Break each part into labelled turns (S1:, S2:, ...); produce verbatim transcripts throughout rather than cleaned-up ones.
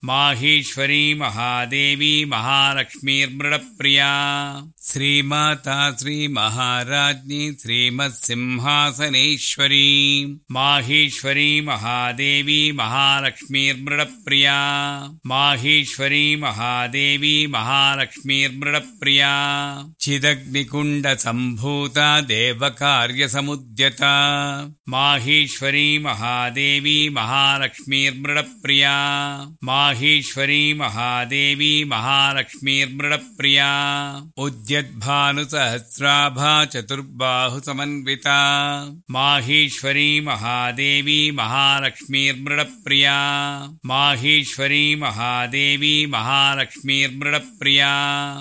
S1: माहेश्वरी महादेवी महालक्ष्मीर्मृडप्रिया श्रीमाता श्रीमहाराज्ञी श्रीमत्सिंहासनेश्वरी माहेश्वरी महादेवी महालक्ष्मीर्मृडप्रिया माहेश्वरी महादेवी महालक्ष्मीर्मृडप्रिया चिदग्निकुण्डसम्भूता देवकार्यसमुद्यता माहेश्वरी महादेवी महालक्ष्मीर्मृडप्रिया माहेश्वरी महादेवी महालक्ष्मीर्मृडप्रिया उद्यद्भानुसहस्राभा चतुर्बाहुसमन्विता माहेश्वरी महादेवी महालक्ष्मीर्मृडप्रिया माहेश्वरी महादेवी महालक्ष्मीर्मृडप्रिया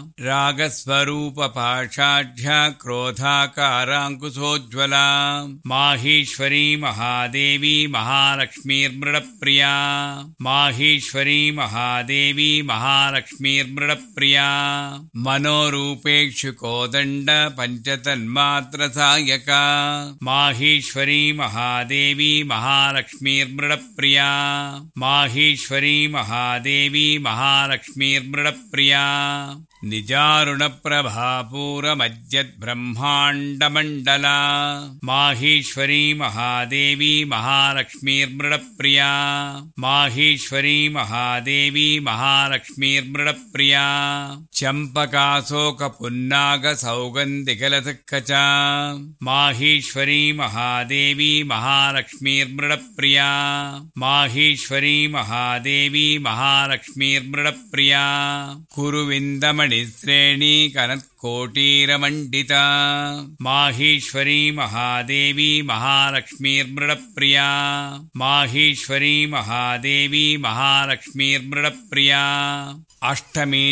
S1: रागस्वरूपपाषाढ्या क्रोधाकाराङ्कुशोज्ज्वला माहेश्वरी महादेवी महालक्ष्मीर्मृडप्रिया माहेश्वरी महादेवी महालक्ष्मीर्मृडप्रिया मनोरूपेक्षु कोदण्ड पञ्चतन्मात्रसायका माहेश्वरी महादेवी महालक्ष्मीर्मृडप्रिया माहेश्वरी महादेवी महालक्ष्मीर्मृडप्रिया निजारुणप्रभापूरमज्जद्ब्रह्माण्डमण्डला माहेश्वरी महादेवी महालक्ष्मीर्मृडप्रिया माहेश्वरी महादेवी महालक्ष्मीर्मृडप्रिया चम्पकाशोकपुन्नागसौगन्धिकलसक्कचा माहेश्वरी महादेवी महालक्ष्मीर्मृडप्रिया माहेश्वरी महादेवी महालक्ष्मीर्मृडप्रिया कुरुविन्दमणिश्रेणी कनत्कोटीरमण्डिता माहेश्वरी महादेवी महालक्ष्मीर्मृडप्रिया माहेश्वरी महादेवी महालक्ष्मीर्मृडप्रिया अष्टमी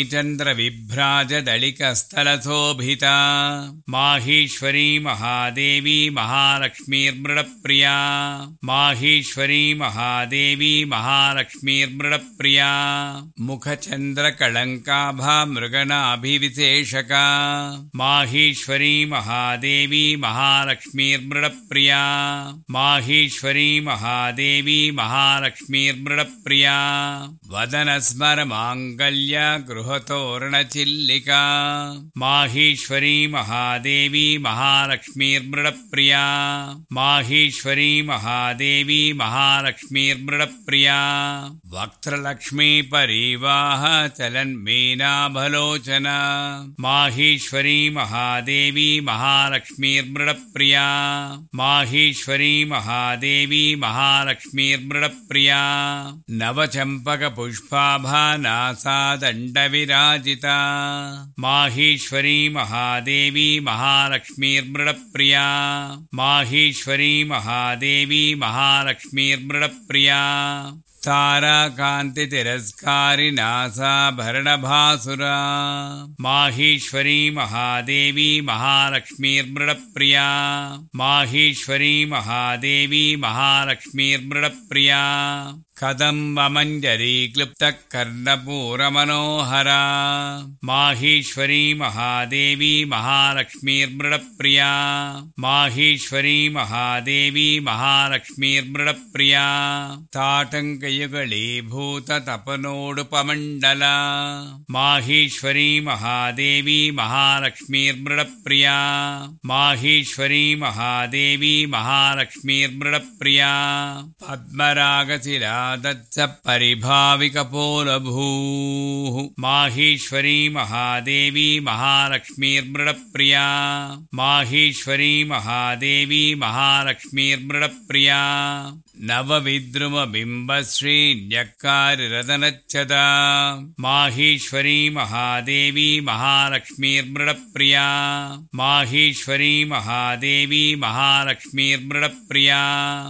S1: चन्द्रविभ्राजदलिकस्थलशोभिता माहेश्वरी महादेवी महालक्ष्मीर्मृडप्रिया माहेश्वरी महादेवी महालक्ष्मीर्मृडप्रिया मुखचन्द्रकळङ्काभा मृगनाभिविशेषका माहेश्वरी महादेवी महालक्ष्मीर्मृडप्रिया माहेश्वरी महादेवी महालक्ष्मीर्मृडप्रिया वदनस्मरमाङ्गल्य गृहतोरणचिल्लिका माहेश्वरी महादेवी महालक्ष्मीर्मृडप्रिया माहेश्वरी महादेवी महालक्ष्मीर्मृडप्रिया वक्त्रलक्ष्मी परिवाह चलन्मीनाभलोचना माहेश्वरी महादेवी महालक्ष्मीर्मृडप्रिया माहेश्वरी महादेवी महालक्ष्मीर्मृडप्रिया नवचम्पकपुष्पाभा नासादण्डविराजिता माहेश्वरी महादेवी महालक्ष्मीर्मृडप्रिया माहेश्वरी महादेवी महालक्ष्मीर्मृडप्रिया ताराकान्तितिरस्कारि नासाभरणभासुरा माहेश्वरी महादेवी महालक्ष्मीर्मृडप्रिया माहेश्वरी महादेवी महालक्ष्मीर्मृडप्रिया कदम्बमञ्जरी क्लुप्तः कर्णपूरमनोहरा माहेश्वरी महादेवी महालक्ष्मीर्मृडप्रिया माहेश्वरी महादेवी महालक्ष्मीर्मृडप्रिया ताटङ्कयुगलीभूततपनोडुपमण्डला माहेश्वरी महादेवी महालक्ष्मीर्मृडप्रिया माहेश्वरी महादेवी महालक्ष्मीर्मृडप्रिया पद्मरागशिला दत्स परिभाविकपोलभूः माहेश्वरी महादेवी महालक्ष्मीर्मृडप्रिया माहेश्वरी महादेवी महालक्ष्मीर्मृडप्रिया नवविद्रुमबिम्बश्रीन्यक्कारिरदनच्छदा माहेश्वरी महादेवी महालक्ष्मीर्मृडप्रिया माहेश्वरी महादेवी महालक्ष्मीर्मृडप्रिया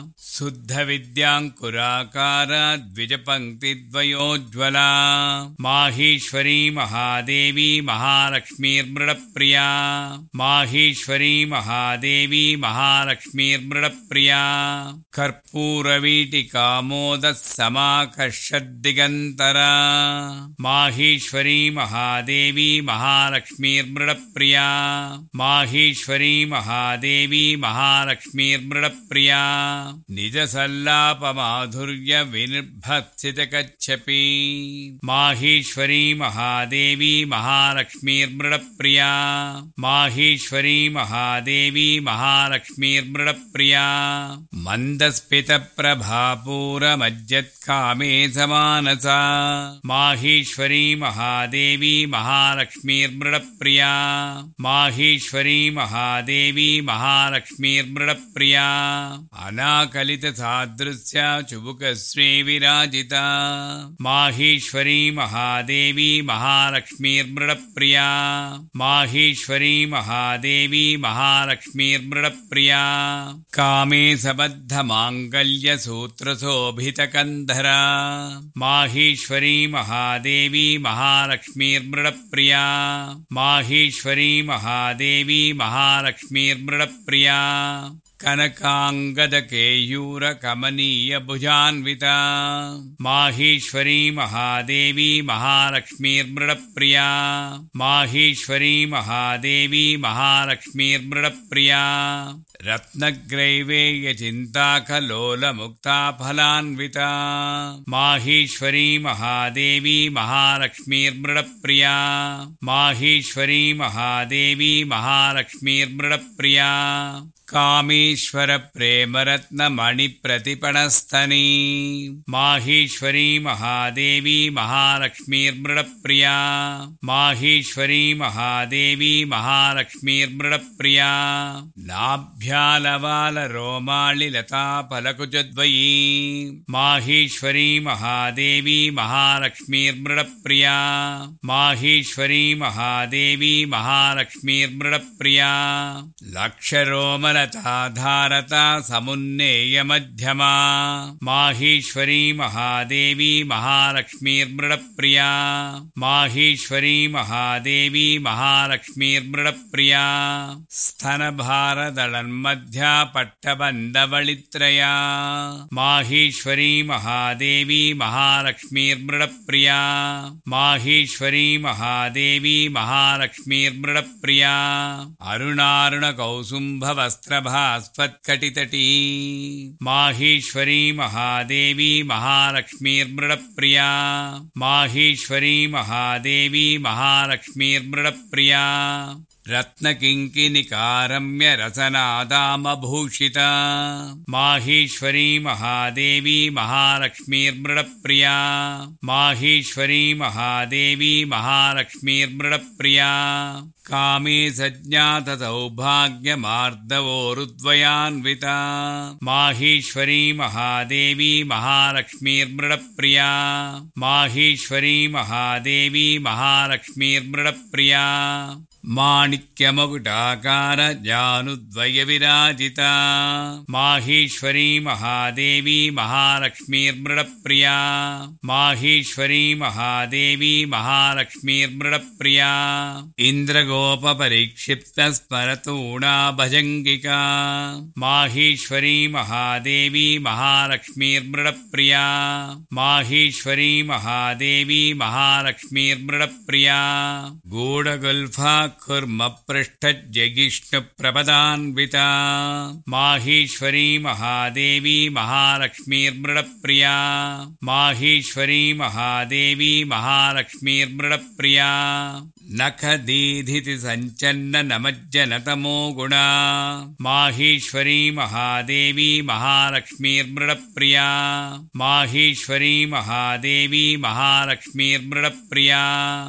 S1: शुद्धविद्याङ्कुराकार द्विजपङ्क्तिद्वयोज्ज्वला माहेश्वरी महादेवी महालक्ष्मीर्मृडप्रिया माहेश्वरी महादेवी महालक्ष्मीर्मृडप्रिया कर्पूर सिन्दूरवीटिकामोदः समाकर्षद्दिगन्तरा माहेश्वरी महादेवी महालक्ष्मीर्मृडप्रिया माहेश्वरी महादेवी महालक्ष्मीर्मृडप्रिया निजसल्लापमाधुर्यविनिर्भत्सितकच्छपि माहेश्वरी महादेवी महालक्ष्मीर्मृडप्रिया माहेश्वरी महादेवी महालक्ष्मीर्मृडप्रिया मन्दस्मितप्रभापूरमज्जत्कामे समानसा माहेश्वरी महादेवी महालक्ष्मीर्मृडप्रिया माहेश्वरी महादेवी महालक्ष्मीर्मृडप्रिया अनाकलितसादृश्या चुबुकश्री विराजिता माहेश्वरी महादेवी महालक्ष्मीर्मृडप्रिया माहेश्वरी महादेवी महालक्ष्मीर्मृडप्रिया कामे सबद्धमाङ्गल्यसूत्रशोभितकन्धरा माहेश्वरी महादेवी महालक्ष्मीर्मृडप्रिया माहेश्वरी महादेवी महालक्ष्मीर्मृडप्रिया कनकाङ्गदकेयूरकमनीयभुजान्विता माहेश्वरी महादेवी महालक्ष्मीर्मृडप्रिया माहेश्वरी महादेवी महालक्ष्मीर्मृडप्रिया रत्नग्रैवेयचिन्ताकलोलमुक्ताफलान्विता माहेश्वरी महादेवी महालक्ष्मीर्मृडप्रिया माहेश्वरी महादेवी महालक्ष्मीर्मृडप्रिया कामेश्वरप्रेमरत्नमणिप्रतिपणस्तनी माहेश्वरी महादेवी महालक्ष्मीर्मृडप्रिया माहेश्वरी महादेवी महालक्ष्मीर्मृडप्रिया नाभ्यालवालरोमालिलताफलकुजद्वयी माहेश्वरी महादेवी महालक्ष्मीर्मृडप्रिया माहेश्वरी महादेवी महालक्ष्मीर्मृडप्रिया लक्षरोमलताधारता समुन्नेयमध्यमा माहेश्वरी महादेवी महालक्ष्मीर्मृडप्रिया माहेश्वरी महादेवी महालक्ष्मीर्मृडप्रिया स्तनभारदलन्मध्या पट्टबन्धवलित्रया माहेश्वरी महादेवी महालक्ष्मीर्मृडप्रिया माहेश्वरी महादेवी महालक्ष्मीर्मृडप्रिया अरुणारुणकौसुम्भवस्त्रभास्वत्कटितटी माहेश्वरी महादेवी महालक्ष्मीर्मृडप्रिया माहेश्वरी महादेवी महालक्ष्मीर्मृडप्रिया रत्नकिङ्किनिकारम्य रसनादामभूषिता माहेश्वरी महादेवी महालक्ष्मीर्मृडप्रिया माहेश्वरी महादेवी महालक्ष्मीर्मृडप्रिया कामे सज्ञातसौभाग्यमार्दवोरुद्वयान्विता माहेश्वरी महादेवी महालक्ष्मीर्मृडप्रिया माहेश्वरी महादेवी महालक्ष्मीर्मृडप्रिया माणिक्यमकुटाकार जानुद्वयविराजिता माहेश्वरी महादेवी महालक्ष्मीर्मृडप्रिया माहेश्वरी महादेवी महालक्ष्मीर्मृडप्रिया इन्द्रगोपपरिक्षिप्तस्मरतूणा भजङ्गिका माहेश्वरी महादेवी महालक्ष्मीर्मृडप्रिया माहेश्वरी महादेवी महालक्ष्मीर्मृडप्रिया गूढगुल्फा कुर्मपृष्ठज्जगिष्णुप्रपदान्विता माहेश्वरी महादेवी महालक्ष्मीर्मृडप्रिया माहेश्वरी महादेवी महालक्ष्मीर्मृडप्रिया नखदीधिति सञ्चन्न नमज्जनतमो गुणा माहेश्वरी महादेवी महालक्ष्मीर्मृडप्रिया माहेश्वरी महादेवी महालक्ष्मीर्मृडप्रिया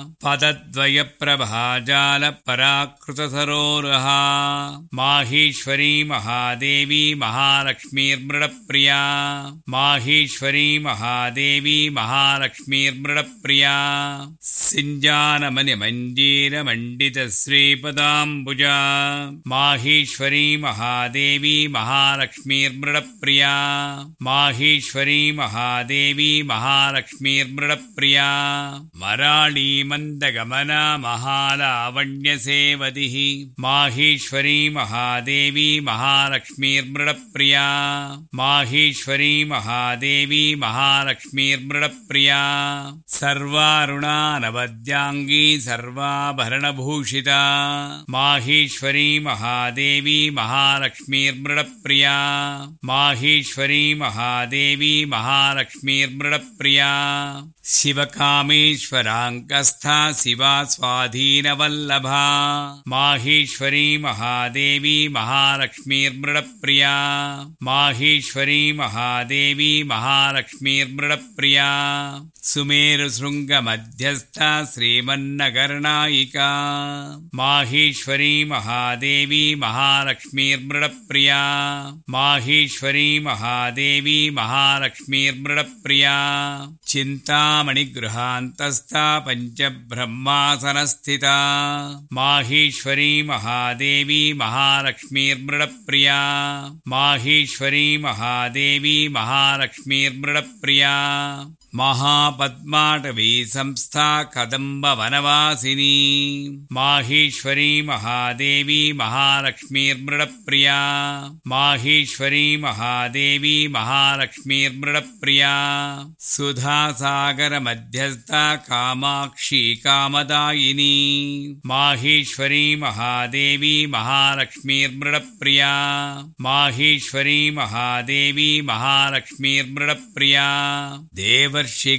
S1: पदद्वयप्रभाजालपराकृतसरोरुहा माहेश्वरी महादेवी महालक्ष्मीर्मृडप्रिया माहेश्वरी महादेवी महालक्ष्मीर्मृडप्रिया सिञ्जानमनिमञ्ज मञ्जीरमण्डितश्रीपदाम्बुजा माहेश्वरी महादेवी महालक्ष्मीर्मृडप्रिया माहेश्वरी महादेवी महालक्ष्मीर्मृडप्रिया मराळी मन्दगमना महालावण्यसेवतिः माहेश्वरी महादेवी महालक्ष्मीर्मृडप्रिया माहेश्वरी महादेवी महालक्ष्मीर्मृडप्रिया सर्वारुणानवद्यांगी सर्वाभरणभूषिता माहेश्वरी महादेवी महालक्ष्मीर्मृडप्रिया माहेश्वरी महादेवी महालक्ष्मीर्मृडप्रिया शिवकामेश्वराङ्कस्था शिवा स्वाधीनवल्लभा माहेश्वरी महादेवी महालक्ष्मीर्मृडप्रिया माहेश्वरी महादेवी महालक्ष्मीर्मृडप्रिया सुमेरुशृङ्गमध्यस्था श्रीमन्नगरनायिका माहेश्वरी महादेवी महालक्ष्मीर्मृडप्रिया माहेश्वरी महादेवी महालक्ष्मीर्मृडप्रिया चिन्तामणिगृहान्तस्था पञ्चब्रह्मासनस्थिता माहेश्वरी महादेवी महालक्ष्मीर्मृडप्रिया माहेश्वरी महादेवी महालक्ष्मीर्मृडप्रिया महापद्माटवी संस्था कदम्बवनवासिनी माहेश्वरी महादेवी महालक्ष्मीर्मृडप्रिया माहेश्वरी महादेवी महालक्ष्मीर्मृडप्रिया सुधासागरमध्यस्था कामाक्षी कामदायिनी माहेश्वरी महादेवी महालक्ष्मीर्मृडप्रिया माहेश्वरी महादेवी महालक्ष्मीर्मृडप्रिया देव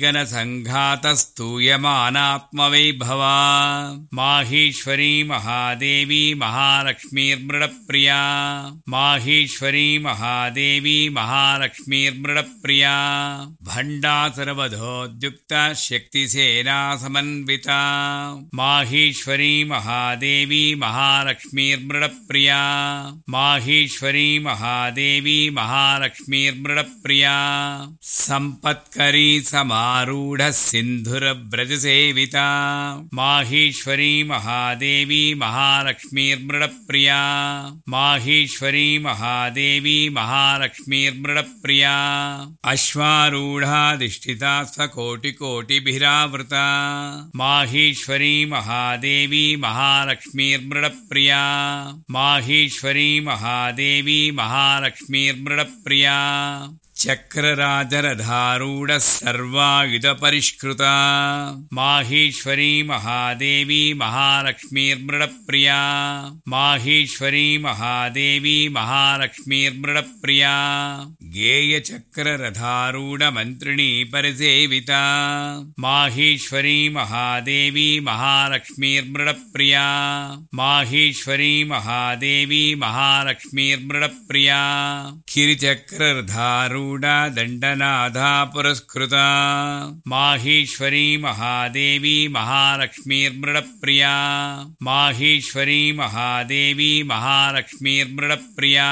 S1: र्षिगणसङ्घातस्तूयमानात्मवैभवा माहेश्वरी महादेवी महालक्ष्मीर्मृडप्रिया माहेश्वरी महादेवी महालक्ष्मीर्मृडप्रिया भण्डासुरवधोद्युक्ता शक्तिसेना समन्विता माहेश्वरी महादेवी महालक्ष्मीर्मृडप्रिया माहेश्वरी महादेवी महालक्ष्मीर्मृडप्रिया सम्पत्करी समारूढ़ सिन्धुरव्रजसेविता माहेश्वरी महादेवी महालक्ष्मीर्मृडप्रिया माहेश्वरी महादेवी महालक्ष्मीर्मृडप्रिया अश्वारूढ़ाधिष्ठिता स्वकोटिकोटिभिरावृता माहेश्वरी महादेवी महालक्ष्मीर्मृडप्रिया माहेश्वरी महादेवी महालक्ष्मीर्मृडप्रिया चक्रराजरधारूढ सर्वायुधपरिष्कृता माहेश्वरी महादेवी महालक्ष्मीर्मृडप्रिया माहेश्वरी महादेवी महालक्ष्मीर्मृडप्रिया गेयचक्ररथारूढ मन्त्रिणी परिसेविता माहेश्वरी महादेवी महालक्ष्मीर्मृडप्रिया माहेश्वरी महादेवी महालक्ष्मीर्मृडप्रिया किरिचक्ररथारूढ दण्डनाथा पुरस्कृता माहेश्वरी महादेवी महालक्ष्मीर्मृडप्रिया माहेश्वरी महादेवी महालक्ष्मीर्मृडप्रिया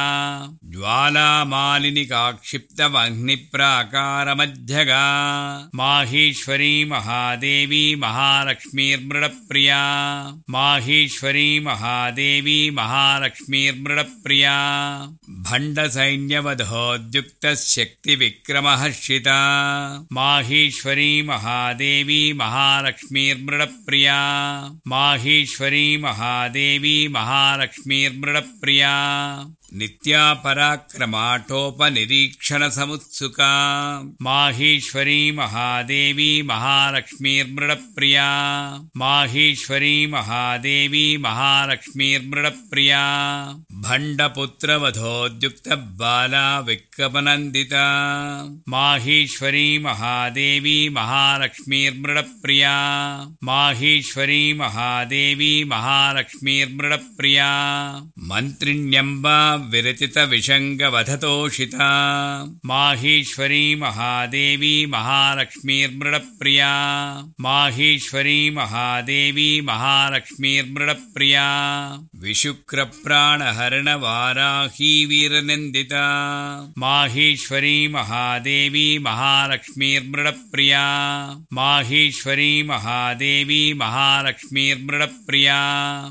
S1: ज्वालामालिनिकाक्षिप्तमग्निप्राकारमध्यगा माहेश्वरी महादेवी महालक्ष्मीर्मृडप्रिया माहेश्वरी महादेवी महालक्ष्मीर्मृडप्रिया भण्डसैन्यवधोद्युक्तशक्तिविक्रमहर्षिता माहेश्वरी महादेवी महालक्ष्मीर्मृडप्रिया माहेश्वरी महादेवी महालक्ष्मीर्मृडप्रिया नित्या पराक्रमाटोपनिरीक्षणसमुत्सुका माहेश्वरी महादेवी महालक्ष्मीर्मृडप्रिया माहेश्वरी महादेवी महालक्ष्मीर्मृडप्रिया भण्डपुत्रवधोद्युक्तबाला विक्रमनन्दिता माहेश्वरी महादेवी महालक्ष्मीर्मृडप्रिया माहेश्वरी महादेवी महालक्ष्मीर्मृडप्रिया मन्त्रिण्यम्बा विरचितविषङ्गवधतोषिता माहेश्वरी महादेवी महालक्ष्मीर्मृडप्रिया माहेश्वरी महादेवी महालक्ष्मीर्मृडप्रिया विशुक्रप्राणहर अर्णवाराही वीरनन्दिता माहेश्वरी महादेवी महालक्ष्मीर्मृडप्रिया माहेश्वरी महादेवी महालक्ष्मीर्मृडप्रिया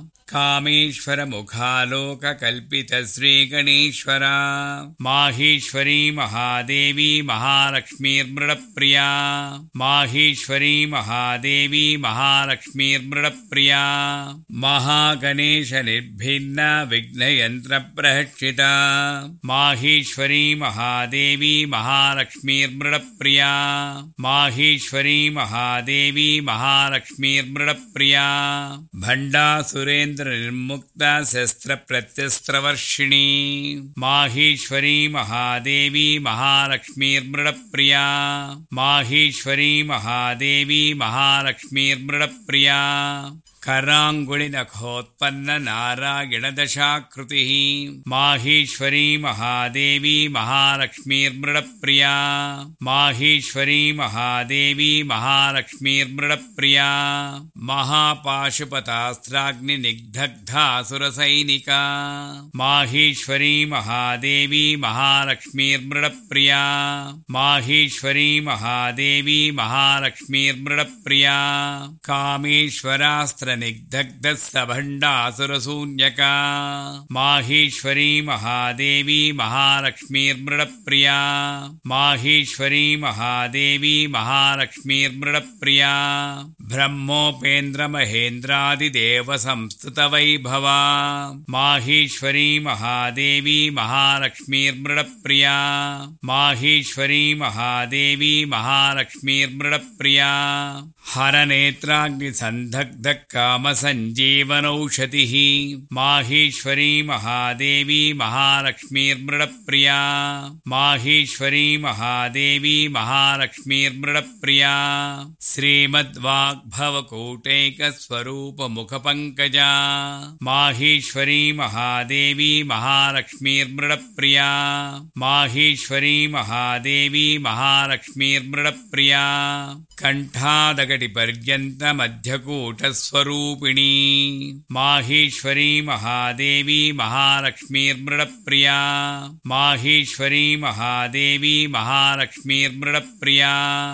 S1: कामेश्वरमुखालोककल्पितश्रीगणेश्वरा माहेश्वरी महादेवी महालक्ष्मीर्मृडप्रिया माहेश्वरी महादेवी महालक्ष्मीर्मृडप्रिया महागणेशनिर्भिन्ना विघ्नयन्त्रप्रहर्षिता माहेश्वरी महादेवी महालक्ष्मीर्मृडप्रिया माहेश्वरी महादेवी महालक्ष्मीर्मृडप्रिया भण्डासुरेन्द्र निर्मुक्ता शस्त्र प्रत्यस्त्रवर्षिणी माहेश्वरी महादेवी महालक्ष्मीर्मृडप्रिया माहेश्वरी महादेवी महालक्ष्मीर्मृडप्रिया कराङ्गुलिनखोत्पन्न नारायणदशाकृतिः माहेश्वरी महादेवी महालक्ष्मीर्मृडप्रिया माहेश्वरी महादेवी महालक्ष्मीर्मृडप्रिया महापाशुपतास्त्राग्निनिग्धग्धासुरसैनिका माहेश्वरी महादेवी महालक्ष्मीर्मृडप्रिया माहेश्वरी महादेवी महालक्ष्मीर्मृडप्रिया कामेश्वरास्त्र निग्धग्धः सभण्डासुरशून्यका माहेश्वरी महादेवी महालक्ष्मीर्मृडप्रिया माहेश्वरी महादेवी महालक्ष्मीर्मृडप्रिया ब्रह्मोपेन्द्रमहेन्द्रादिदेवसंस्तुतवैभवा माहेश्वरी महादेवी महालक्ष्मीर्मृडप्रिया माहेश्वरी महादेवी महालक्ष्मीर्मृडप्रिया हरनेत्राग्निसन्धग्ध कामसञ्जीवनौषधिः माहेश्वरी महादेवी महालक्ष्मीर्मृडप्रिया माहेश्वरी महादेवी महालक्ष्मीर्मृडप्रिया श्रीमद्वाग्भवकूटैकस्वरूपमुखपङ्कजा माहेश्वरी महादेवी महालक्ष्मीर्मृडप्रिया माहेश्वरी महादेवी महालक्ष्मीर्मृडप्रिया कण्ठादगटिपर्यन्तमध्यकूटस्वरूपिणी माहेश्वरी महादेवी महालक्ष्मीर्मृडप्रिया माहेश्वरी महादेवी महालक्ष्मीर्मृडप्रिया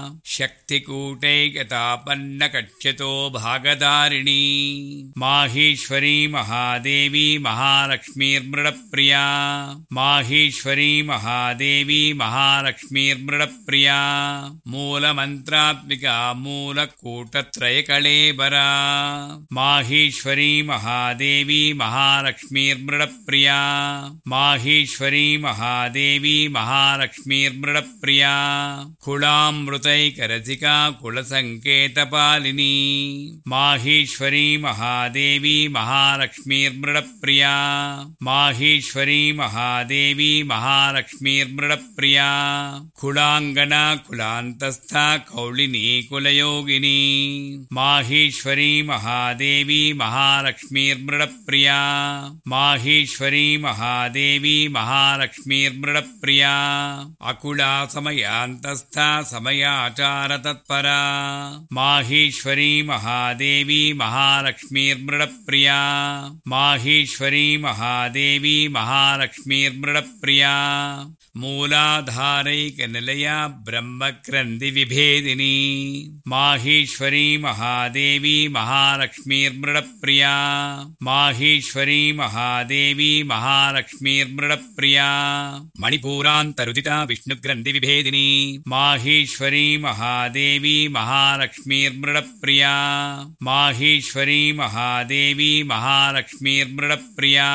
S1: शक्तिकूटैकतापन्नकक्ष्यतो भागधारिणी माहेश्वरी महादेवी महालक्ष्मीर्मृडप्रिया माहेश्वरी महादेवी महालक्ष्मीर्मृडप्रिया मूलमन्त्रात्मिका मूलकूटत्रयकळेबरा माहेश्वरी महादेवी महालक्ष्मीर्मृडप्रिया माहेश्वरी महादेवी महालक्ष्मीर्मृडप्रिया कुलामृतैकरसिका कुलसङ्केतपालिनी माहेश्वरी महादेवी महालक्ष्मीर्मृडप्रिया माहेश्वरी महादेवी महालक्ष्मीर्मृडप्रिया कुलाङ्गना कुलान्तस्था कौलिनी कुलयोगिनी माहेश्वरी महादेवी महालक्ष्मीर्मृडप्रिया माहेश्वरी महादेवी महालक्ष्मीर्मृडप्रिया अकुला समयान्तस्था समयाचारतत्परा माहेश्वरी महादेवी महालक्ष्मीर्मृडप्रिया माहेश्वरी महादेवी महालक्ष्मीर्मृडप्रिया मूलाधारैकनिलया ब्रह्मक्रन्दिविभेदिनी माहेश्वरी महादेवी महालक्ष्मीर्मृडप्रिया माहेश्वरी महादेवी महालक्ष्मीर्मृडप्रिया मणिपूरान्तरुदिता विष्णुग्रन्थिविभेदिनी माहेश्वरी महादेवी महालक्ष्मीर्मृडप्रिया माहेश्वरी महादेवी महालक्ष्मीर्मृडप्रिया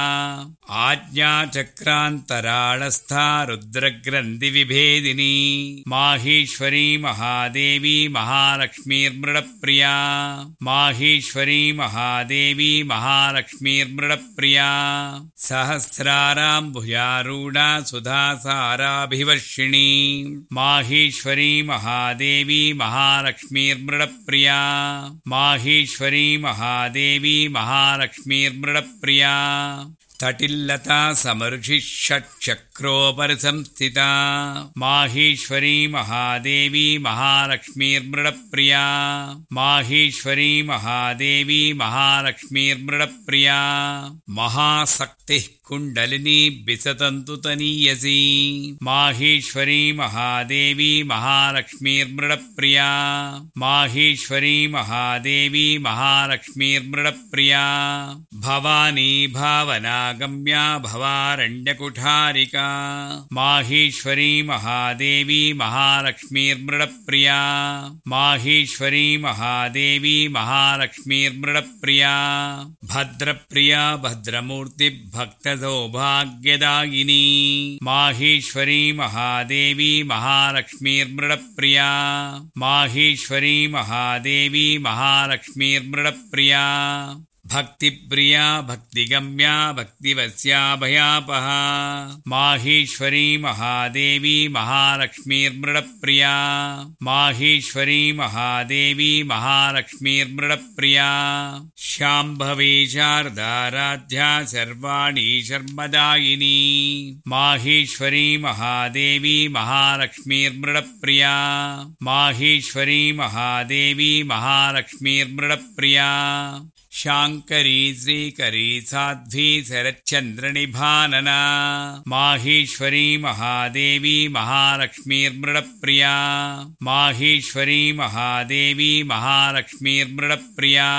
S1: आज्ञाचक्रान्तराळस्था रुद्रग्रन्थिविभेदिनी माहेश्वरी महादेवी महालक्ष्मीर्मृडप्रिया माहेश्वरी महादेवी महालक्ष्मीर्मृडप्रिया सहस्राराम्भुजारूढा सुधासाराभिवर्षिणी माहेश्वरी महादेवी महालक्ष्मीर्मृडप्रिया माहेश्वरी महादेवी महालक्ष्मीर्मृडप्रिया तटिल्लता समर्षि षट्चक्र चक्रोपरिसंस्थिता माहेश्वरी महादेवी महालक्ष्मीर्मृडप्रिया माहेश्वरी महादेवी महालक्ष्मीर्मृडप्रिया महाशक्तिः कुण्डलिनी विसतन्तु तनीयसी माहेश्वरी महादेवी महालक्ष्मीर्मृडप्रिया माहेश्वरी महादेवी महालक्ष्मीर्मृडप्रिया भवानी भावनागम्या भवारण्यकुठारिका माहेश्वरी महादेवी महालक्ष्मीर्मृडप्रिया माहेश्वरी महादेवी महालक्ष्मीर्मृडप्रिया भद्रप्रिया भद्रमूर्ति भक्तसौभाग्यदायिनी माहेश्वरी महादेवी महालक्ष्मीर्मृडप्रिया माहेश्वरी महादेवी महालक्ष्मीर्मृडप्रिया भक्तिप्रिया भक्तिगम्या भक्तिवस्या भयापहा माहेश्वरी महादेवी महालक्ष्मीर्मृडप्रिया माहेश्वरी महादेवी महालक्ष्मीर्मृडप्रिया शाम्भवी शारदाराध्या सर्वाणि शर्मदायिनी माहेश्वरी महादेवी महालक्ष्मीर्मृडप्रिया माहेश्वरी महादेवी महालक्ष्मीर्मृडप्रिया शांकरी श्रीकरी साध्वी शरच्चन्द्रनिभानना माहेश्वरी महादेवी महालक्ष्मीर्मृडप्रिया माहेश्वरी महादेवी महालक्ष्मीर्मृडप्रिया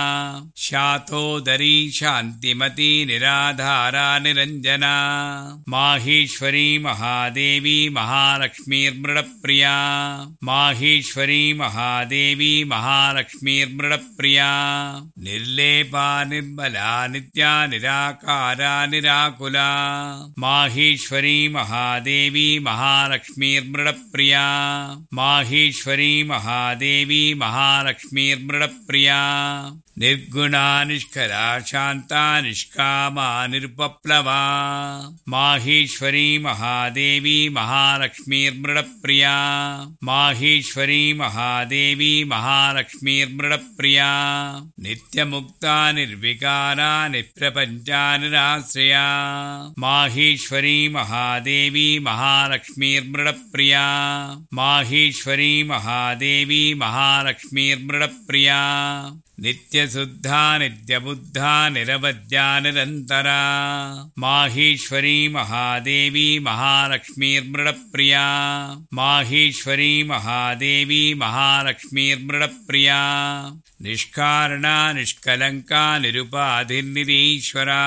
S1: शातोदरी शान्तिमती निराधारा निरञ्जना माहेश्वरी महादेवी महालक्ष्मीर्मृडप्रिया माहेश्वरी महादेवी महालक्ष्मीर्मृडप्रिया निर्लेप निर्मला नित्या निराकारा निराकुला माहेश्वरी महादेवी महालक्ष्मीर्मृडप्रिया माहेश्वरी महादेवी महालक्ष्मीर्मृडप्रिया निर्गुणा निष्कला शान्ता निष्कामा निरुपप्लवा माहेश्वरी महादेवी महालक्ष्मीर्मृडप्रिया माहेश्वरी महादेवी महालक्ष्मीर्मृडप्रिया नित्यमुक्ता निर्विकारा निप्रपञ्चा निराश्रया माहेश्वरी महादेवी महालक्ष्मीर्मृडप्रिया माहेश्वरी महादेवी महालक्ष्मीर्मृडप्रिया नित्यशुद्धा नित्यबुद्धा निरवद्या निरन्तरा माहेश्वरी महादेवी महालक्ष्मीर्मृडप्रिया माहेश्वरी महादेवी महालक्ष्मीर्मृडप्रिया निष्कारणा निष्कलङ्का निरुपाधिर्निरीश्वरा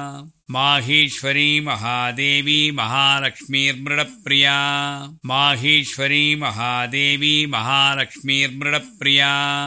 S1: माहेश्वरी महादेवी महालक्ष्मीर्मृडप्रिया माहेश्वरी महादेवी महालक्ष्मीर्मृडप्रिया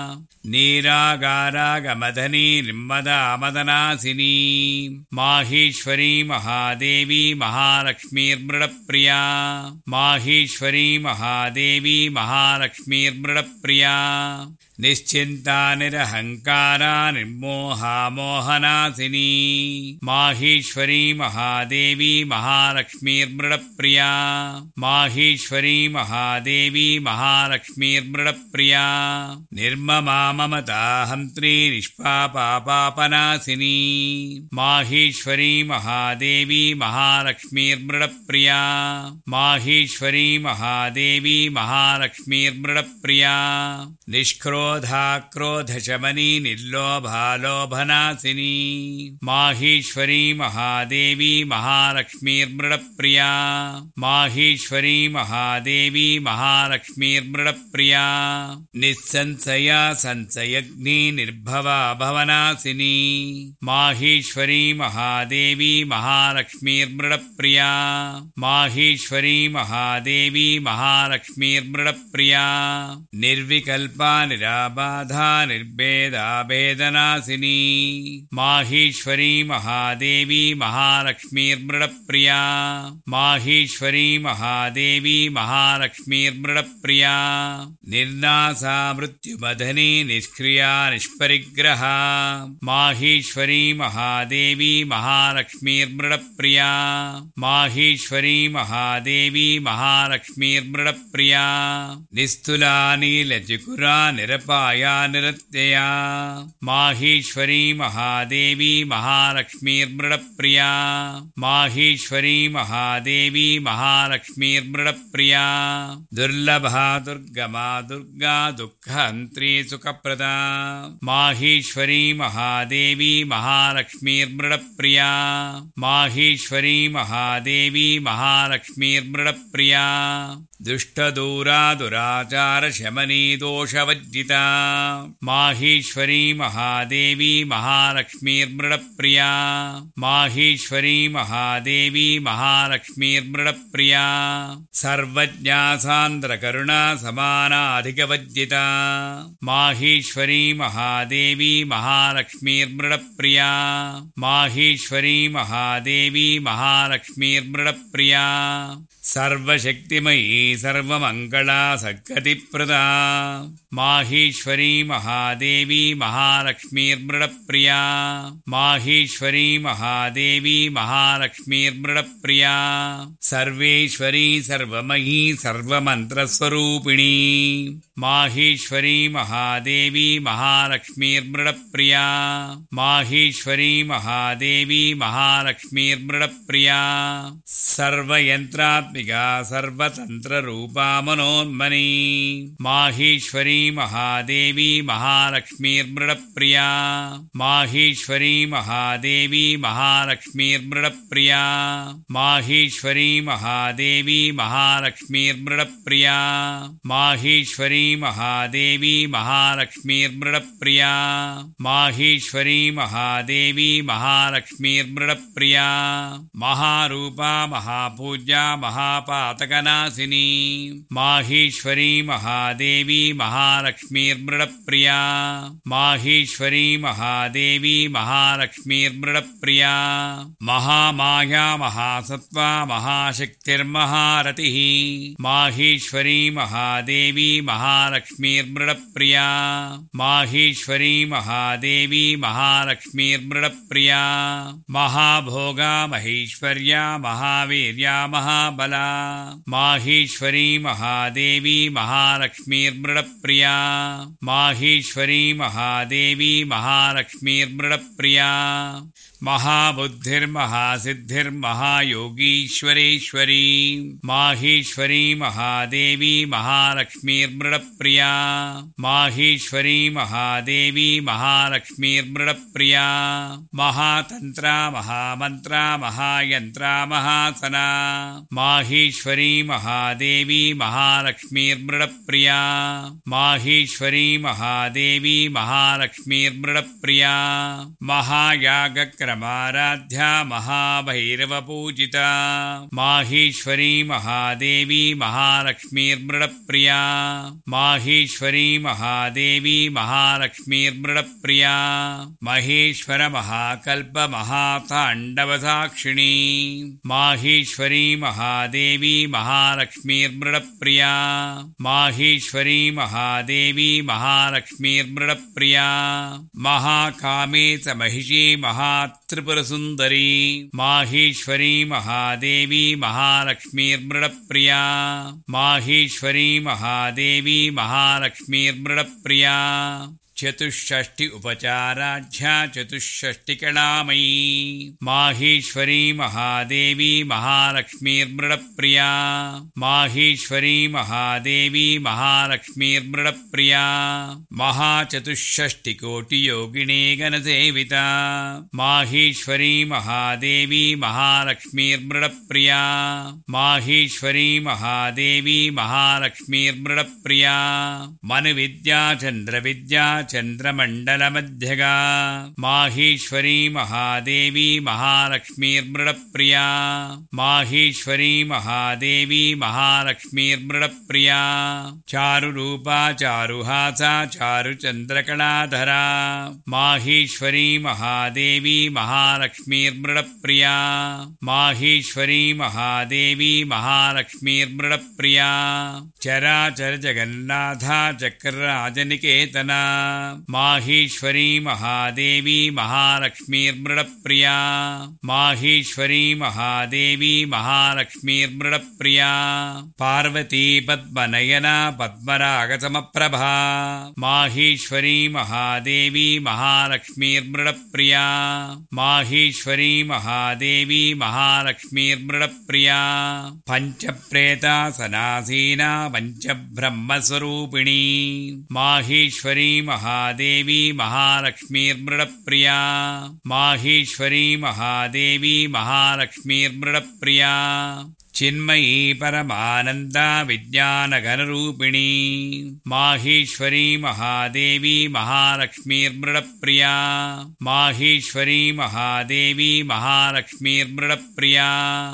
S1: नीरागारागमदनी निर्मदा मदनासिनी माहेश्वरी महादेवी महालक्ष्मीर्मृडप्रिया माहेश्वरी महादेवी महालक्ष्मीर्मृडप्रिया निश्चिन्ता निरहङ्कारा निर्मोहा मोहनासिनी माहेश्वरी महादेवी महालक्ष्मीर्मृडप्रिया माहेश्वरी महादेवी महालक्ष्मीर्मृडप्रिया निर्ममा ममता हन्त्री निष्पापा पापनासिनी माहेश्वरी महादेवी महालक्ष्मीर्मृडप्रिया माहेश्वरी महादेवी महालक्ष्मीर्मृडप्रिया निष्क्रोधा क्रोधशमनी निर्लोभालोभनासिनी माहेश्वरी महादेवी महालक्ष्मीर्मृडप्रिया माहेश्वरी महादेवी महालक्ष्मीर्मृडप्रिया निस्संशया संशयग्नि निर्भवा भवनासिनी माहेश्वरी महादेवी महालक्ष्मीर्मृडप्रिया माहेश्वरी महादेवी महालक्ष्मीर्मृडप्रिया निर्विकल्पा निराबाधा निर्भेदा भेदनासिनी माहेश्वरी महादेवी महालक्ष्मीर्मृडप्रिया माहेश्वरी महादेवी महालक्ष्मीर्मृडप्रिया निर्नासा मृत्युमदनी निष्क्रिया निष्परिग्रहा माहेश्वरी महादेवी महालक्ष्मीर्मृडप्रिया माहेश्वरी महादेवी महालक्ष्मीर्मृडप्रिया निस्तुला नीलचिकुरा निरप निरपाया निरत्यया माहेश्वरी महादेवी महालक्ष्मीर्मृडप्रिया माहेश्वरी महादेवी महालक्ष्मीर्मृडप्रिया दुर्लभा दुर्गमा दुर्गा दुःखहन्त्री सुखप्रदा माहेश्वरी महादेवी महालक्ष्मीर्मृडप्रिया माहेश्वरी महादेवी महालक्ष्मीर्मृडप्रिया दुष्टदूरा दुराचार शमनी दोषवज्जिता माहेश्वरी महादेवी महालक्ष्मीर्मृडप्रिया माहेश्वरी महादेवी महालक्ष्मीर्मृडप्रिया सर्वज्ञा सान्द्रकरुणा समानाधिकवज्जिता माहेश्वरी महादेवी महालक्ष्मीर्मृडप्रिया माहेश्वरी महादेवी महालक्ष्मीर्मृडप्रिया सर्वशक्तिमयी सर्वमङ्गला सद्गतिप्रदा माहेश्वरी महादेवी महालक्ष्मीर्मृडप्रिया माहेश्वरी महादेवी महालक्ष्मीर्मृडप्रिया सर्वेश्वरी सर्वमयी सर्वमन्त्रस्वरूपिणी माहेश्वरी महादेवी महालक्ष्मीर्मृडप्रिया माहेश्वरी महादेवी महालक्ष्मीर्मृडप्रिया सर्वयन्त्रात्मिका सर्वतन्त्ररूपा मनोन्मनी माहेश्वरी महादेवी महालक्ष्मीर्मृडप्रिया माहेश्वरी महादेवी महालक्ष्मीर्मृडप्रिया माहेश्वरी महादेवी महालक्ष्मीर्मृडप्रिया माहेश्वरी महादेवी महालक्ष्मीर्मृडप्रिया माहेश्वरी महादेवी महालक्ष्मीर्मृडप्रिया महारूपा महापूज्या महापातकनाशिनी माहेश्वरी महादेवी महालक्ष्मीर्मृडप्रिया माहेश्वरी महादेवी महालक्ष्मीर्मृडप्रिया महामाया महासत्त्वा महाशक्तिर्महारतिः माहेश्वरी महादेवी महालक्ष्मीर्मृडप्रिया माहेश्वरी महादेवी महालक्ष्मीर्मृडप्रिया महाभोगा महेश्वर्या महावीर्या महाबला माहेश्वरी महादेवी महालक्ष्मीर्मृडप्रिया माहेश्वरी महादेवी महालक्ष्मीर्मृडप्रिया महाबुद्धिर्महासिद्धिर्महायोगीश्वरेश्वरी माहेश्वरी महादेवी महालक्ष्मीर्मृडप्रिया माहेश्वरी महादेवी महालक्ष्मीर्मृडप्रिया महातन्त्रा महामन्त्रा महायन्त्रा महासना माहेश्वरी महादेवी महालक्ष्मीर्मृडप्रिया माहेश्वरी महादेवी महालक्ष्मीर्मृडप्रिया महायागक्रमाराध्या महाभैरवपूजिता माहेश्वरी महादेवी महालक्ष्मीर्मृडप्रिया माहेश्वरी महादेवी महालक्ष्मीर्मृडप्रिया महेश्वर महाकल्प महाताण्डवसाक्षिणी माहेश्वरी महादेवी महालक्ष्मीर्मृडप्रिया माहेश्वरी महादेवी महालक्ष्मीर्मृडप्रिया महाकामे च महिषी महात्रिपुरसुन्दरी माहेश्वरी महादेवी महालक्ष्मीर्मृडप्रिया माहेश्वरी महादेवी महालक्ष्मीर्मृडप्रिया चतुष्षष्टि उपचाराढ्या चतुष्षष्टिकलामयी माहेश्वरी महादेवी महालक्ष्मीर्मृडप्रिया माहेश्वरी महादेवी महालक्ष्मीर्मृडप्रिया महाचतुष्षष्टिकोटियोगिनी गणसेविता माहेश्वरी महादेवी महालक्ष्मीर्मृडप्रिया माहेश्वरी महादेवी महालक्ष्मीर्मृडप्रिया मनुविद्या चन्द्रविद्या चन्द्रमण्डलमध्यगा माहेश्वरी महादेवी महालक्ष्मीर्मृडप्रिया माहेश्वरी महादेवी महालक्ष्मीर्मृडप्रिया चारुरूपा चारुहासा चारुचन्द्रकलाधरा माहेश्वरी महादेवी महालक्ष्मीर्मृडप्रिया माहेश्वरी महादेवी महालक्ष्मीर्मृडप्रिया चराचर जगन्नाथा चक्रराजनिकेतना माहेश्वरी महादेवी महालक्ष्मीर्मृडप्रिया माहेश्वरी महादेवी महालक्ष्मीर्मृडप्रिया पार्वती पद्मनयना पद्मरागसमप्रभा माहेश्वरी महादेवी महालक्ष्मीर्मृडप्रिया माहेश्वरी महादेवी महालक्ष्मीर्मृडप्रिया पञ्चप्रेतासनासीना पञ्चब्रह्मस्वरूपिणी माहेश्वरी महादेवी महालक्ष्मीर्मृडप्रिया माहेश्वरी महादेवी महालक्ष्मीर्मृडप्रिया चिन्मयी परमानन्दा विज्ञानघनरूपिणी माहेश्वरी महादेवी महालक्ष्मीर्मृडप्रिया माहेश्वरी महादेवी महालक्ष्मीर्मृडप्रिया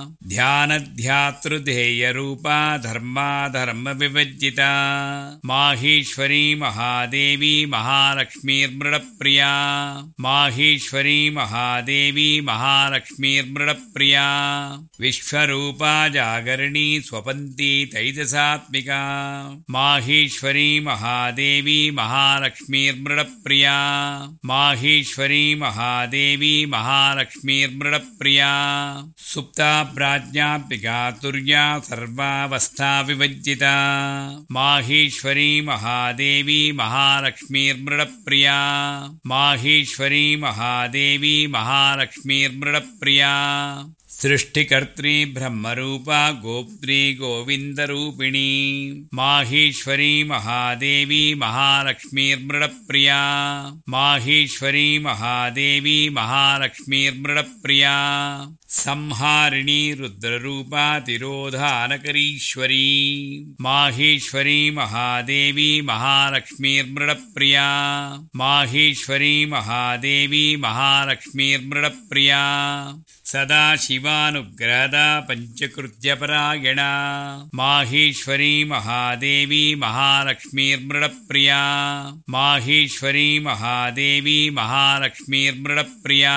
S1: ध्यानध्यातृधेयरूपा धर्माधर्मविवर्जिता माहेश्वरी महादेवी महालक्ष्मीर्मृडप्रिया माहेश्वरी महादेवी महालक्ष्मीर्मृडप्रिया विश्वरूपा जागरणी स्वपन्ती तैजसात्मिका माहेश्वरी महादेवी महालक्ष्मीर्मृडप्रिया माहेश्वरी महादेवी महालक्ष्मीर्मृडप्रिया सुप्ता प्राज्ञात्मिका तुर्या सर्वावस्था विवर्जिता माहेश्वरी महादेवी महालक्ष्मीर्मृडप्रिया माहेश्वरी महादेवी महालक्ष्मीर्मृडप्रिया सृष्टिकर्त्री ब्रह्मरूपा गोप्त्री गोविन्दरूपिणी माहेश्वरी महादेवी महालक्ष्मीर्मृडप्रिया माहेश्वरी महादेवी महालक्ष्मीर्मृडप्रिया संहारिणी रुद्ररूपा तिरोधानकरीश्वरी माहेश्वरी महादेवी महालक्ष्मीर्मृडप्रिया माहेश्वरी महादेवी महालक्ष्मीर्मृडप्रिया सदा शिवानुग्रहदा पञ्चकृत्यपरायणा माहेश्वरी महादेवी महालक्ष्मीर्मृडप्रिया माहेश्वरी महादेवी महालक्ष्मीर्मृडप्रिया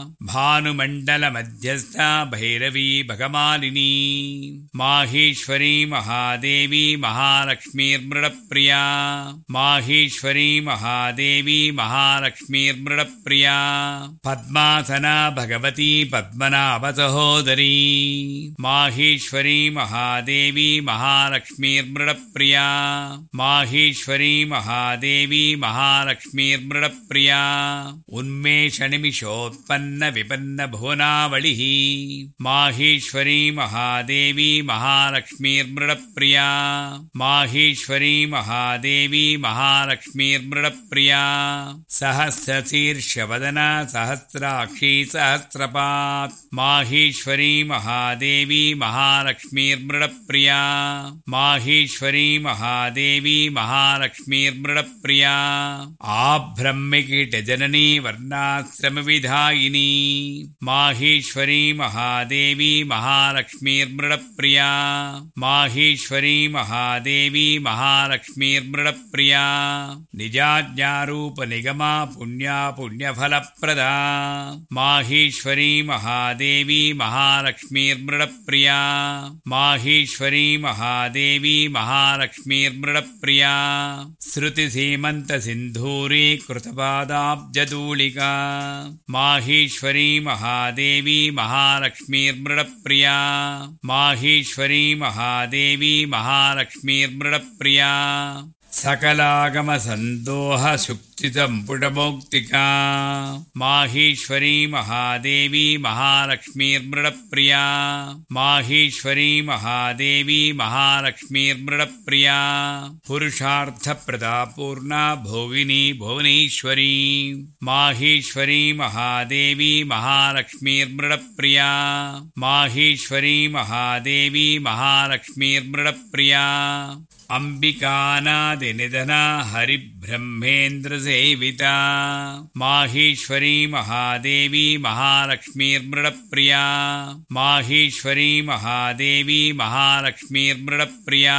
S1: भानुमण्डलमध्यस्था भैरवी भगमालिनी माहेश्वरी महादेवी महालक्ष्मीर्मृडप्रिया माहेश्वरी महादेवी महालक्ष्मीर्मृडप्रिया पद्मासना भगवती पद्मनाभसहोदरी माहेश्वरी महादेवी महालक्ष्मीर्मृडप्रिया माहेश्वरी महादेवी महालक्ष्मीर्मृडप्रिया उन्मेषनिमिषोत्पन्न विपन्न भुवनावलिः माहेश्वरी महादेवी महालक्ष्मीर्मृडप्रिया माहेश्वरी महादेवी महालक्ष्मीर्मृडप्रिया सहस्रशीर्षवदना सहस्राक्षी सहस्रपात् माहेश्वरी महादेवी महालक्ष्मीर्मृडप्रिया माहेश्वरी महादेवी महालक्ष्मीर्मृडप्रिया आब्रह्मकीटजननी वर्णाश्रमविधायिनी माहेश्वरी महादेवी महालक्ष्मीर्मृडप्रिया माहेश्वरी महादेवी महालक्ष्मीर्मृडप्रिया निजाज्ञारूपनिगमा पुण्या पुण्यफलप्रदा माहेश्वरी महादेवी महालक्ष्मीर्मृडप्रिया माहेश्वरी महादेवी महालक्ष्मीर्मृडप्रिया श्रुतिसीमन्तसिन्धूरी कृतपादाब्जधूलिका माहेश्वरी महादेवी महालक्ष्मीर्मृडप्रिया माहेश्वरी महादेवी महालक्ष्मीर्मृडप्रिया सकलागमसन्दोह शुक्तिसम्पुटमौक्तिका माहेश्वरी महादेवी महालक्ष्मीर्मृडप्रिया माहेश्वरी महादेवी महालक्ष्मीर्मृडप्रिया पुरुषार्थप्रदापूर्णा भोगिनी भुवनेश्वरी माहेश्वरी महादेवी महालक्ष्मीर्मृडप्रिया माहेश्वरी महादेवी महालक्ष्मीर्मृडप्रिया अंबिकानादिनिधना हरिब्रह्मेन्द्रसेविता माहेश्वरी महादेवी महालक्ष्मीर्मृडप्रिया माहेश्वरी महादेवी महालक्ष्मीर्मृडप्रिया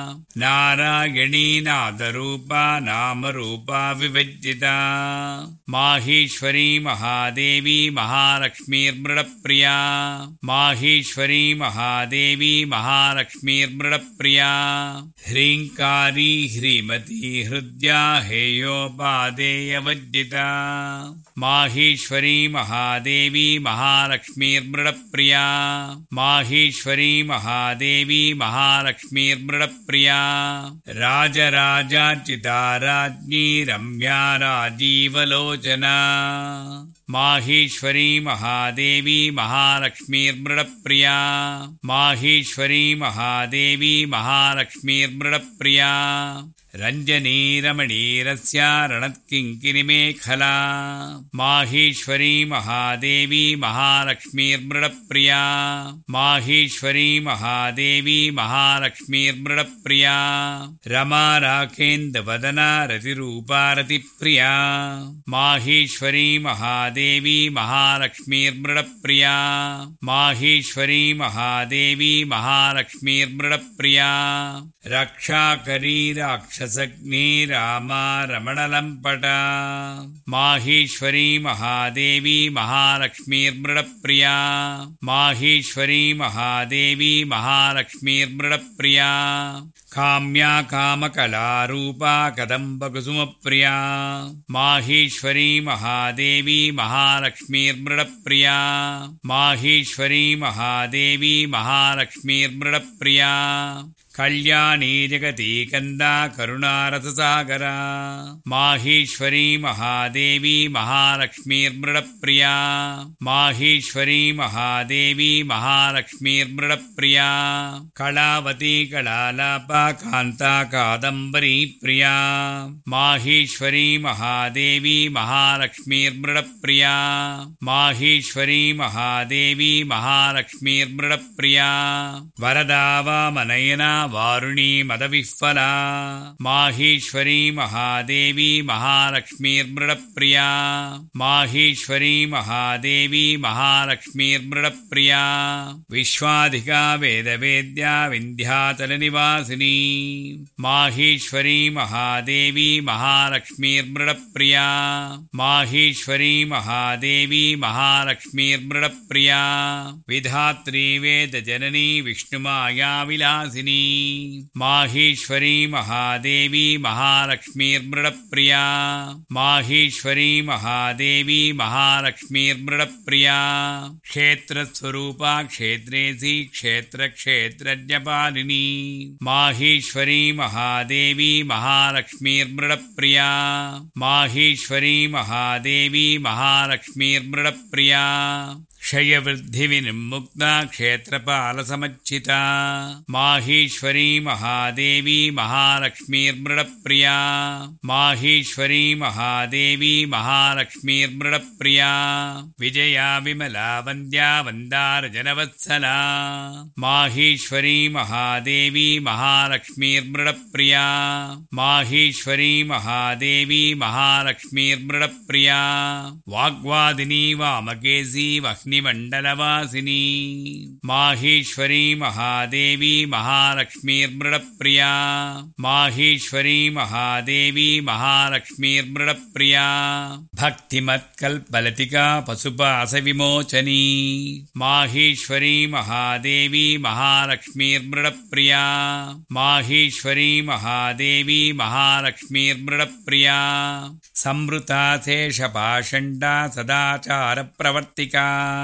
S1: नारायणी नादरूपा नामरूपा विवर्जिता माहेश्वरी महादेवी महालक्ष्मीर्मृडप्रिया माहेश्वरी महादेवी महालक्ष्मीर्मृडप्रिया ह्री ह्रीङ्कारी ह्रीमती हृद्या हेयोपादेयवज्जिता माहेश्वरी महादेवी महालक्ष्मीर्मृडप्रिया माहेश्वरी महादेवी महालक्ष्मीर्मृडप्रिया राजराजार्चिता राज्ञी रम्या राजीवलोचना माहेश्वरी महादेवी महालक्ष्मीर्मृडप्रिया माहेश्वरी महादेवी महालक्ष्मीर्मृडप्रिया रञ्जनी रमणीरस्या रणत्किङ्किणिमेखला माहेश्वरी महादेवी महालक्ष्मीर्मृडप्रिया माहेश्वरी महादेवी महालक्ष्मीर्मृडप्रिया रमा राकेन्दवदना रतिरूपा रतिप्रिया माहेश्वरी महादेवी महालक्ष्मीर्मृडप्रिया माहेश्वरी महादेवी महालक्ष्मीर्मृडप्रिया रक्षाकरी राक्षसग्नी रामा रमणलम्पटा माहेश्वरी महादेवी महालक्ष्मीर्मृडप्रिया माहेश्वरी महादेवी महालक्ष्मीर्मृडप्रिया काम्या कामकलारूपा कदम्बकुसुमप्रिया माहेश्वरी महादेवी महालक्ष्मीर्मृडप्रिया माहेश्वरी महादेवी महालक्ष्मीर्मृडप्रिया कल्याणी जगती कन्दा करुणारससागरा माहेश्वरी महादेवी महालक्ष्मीर्मृडप्रिया माहेश्वरी महादेवी महालक्ष्मीर्मृडप्रिया कलावती कलालापा कान्ता कादम्बरी प्रिया माहेश्वरी महादेवी महालक्ष्मीर्मृडप्रिया माहेश्वरी महादेवी महालक्ष्मीर्मृडप्रिया वरदा वामनयना वारुणी मदविह्वला माहेश्वरी महादेवी महालक्ष्मीर्मृडप्रिया माहेश्वरी महादेवी महालक्ष्मीर्मृडप्रिया विश्वाधिका वेदवेद्या विन्ध्याचलनिवासिनी माहेश्वरी महादेवी महालक्ष्मीर्मृडप्रिया माहेश्वरी महादेवी महालक्ष्मीर्मृडप्रिया विधात्री वेदजननी विष्णुमाया विलासिनी माहेश्वरी महादेवी महालक्ष्मीर्मृडप्रिया माहेश्वरी महादेवी महालक्ष्मीर्मृडप्रिया क्षेत्रस्वरूपा क्षेत्रेसी क्षेत्रक्षेत्रज्ञपालिनी माहेश्वरी महादेवी महालक्ष्मीर्मृडप्रिया माहेश्वरी महादेवी महालक्ष्मीर्मृडप्रिया क्षयवृद्धिविनिर्मुक्ता क्षेत्रपालसमच्चिता माहेश्वरी महादेवी महालक्ष्मीर्मृडप्रिया माहेश्वरी महादेवी महालक्ष्मीर्मृडप्रिया विजया विमला वन्द्या वन्दारजनवत्सला माहेश्वरी महादेवी महालक्ष्मीर्मृडप्रिया माहेश्वरी महादेवी महालक्ष्मीर्मृडप्रिया वाग्वादिनी वामकेशी वह्नि मंडलवासिनी माहेश्वरी महादेवी महालक्ष्मीर्मृडप्रिया माहेश्वरी महादेवी महालक्ष्मीर्मृडप्रिया भक्तिमत्कल्पलतिका पशुपाशविमोचनी माहेश्वरी महादेवी महालक्ष्मीर्मृडप्रिया माहेश्वरी महादेवी महालक्ष्मीर्मृडप्रिया संवृता शेषपाषण्डा सदाचारप्रवर्तिका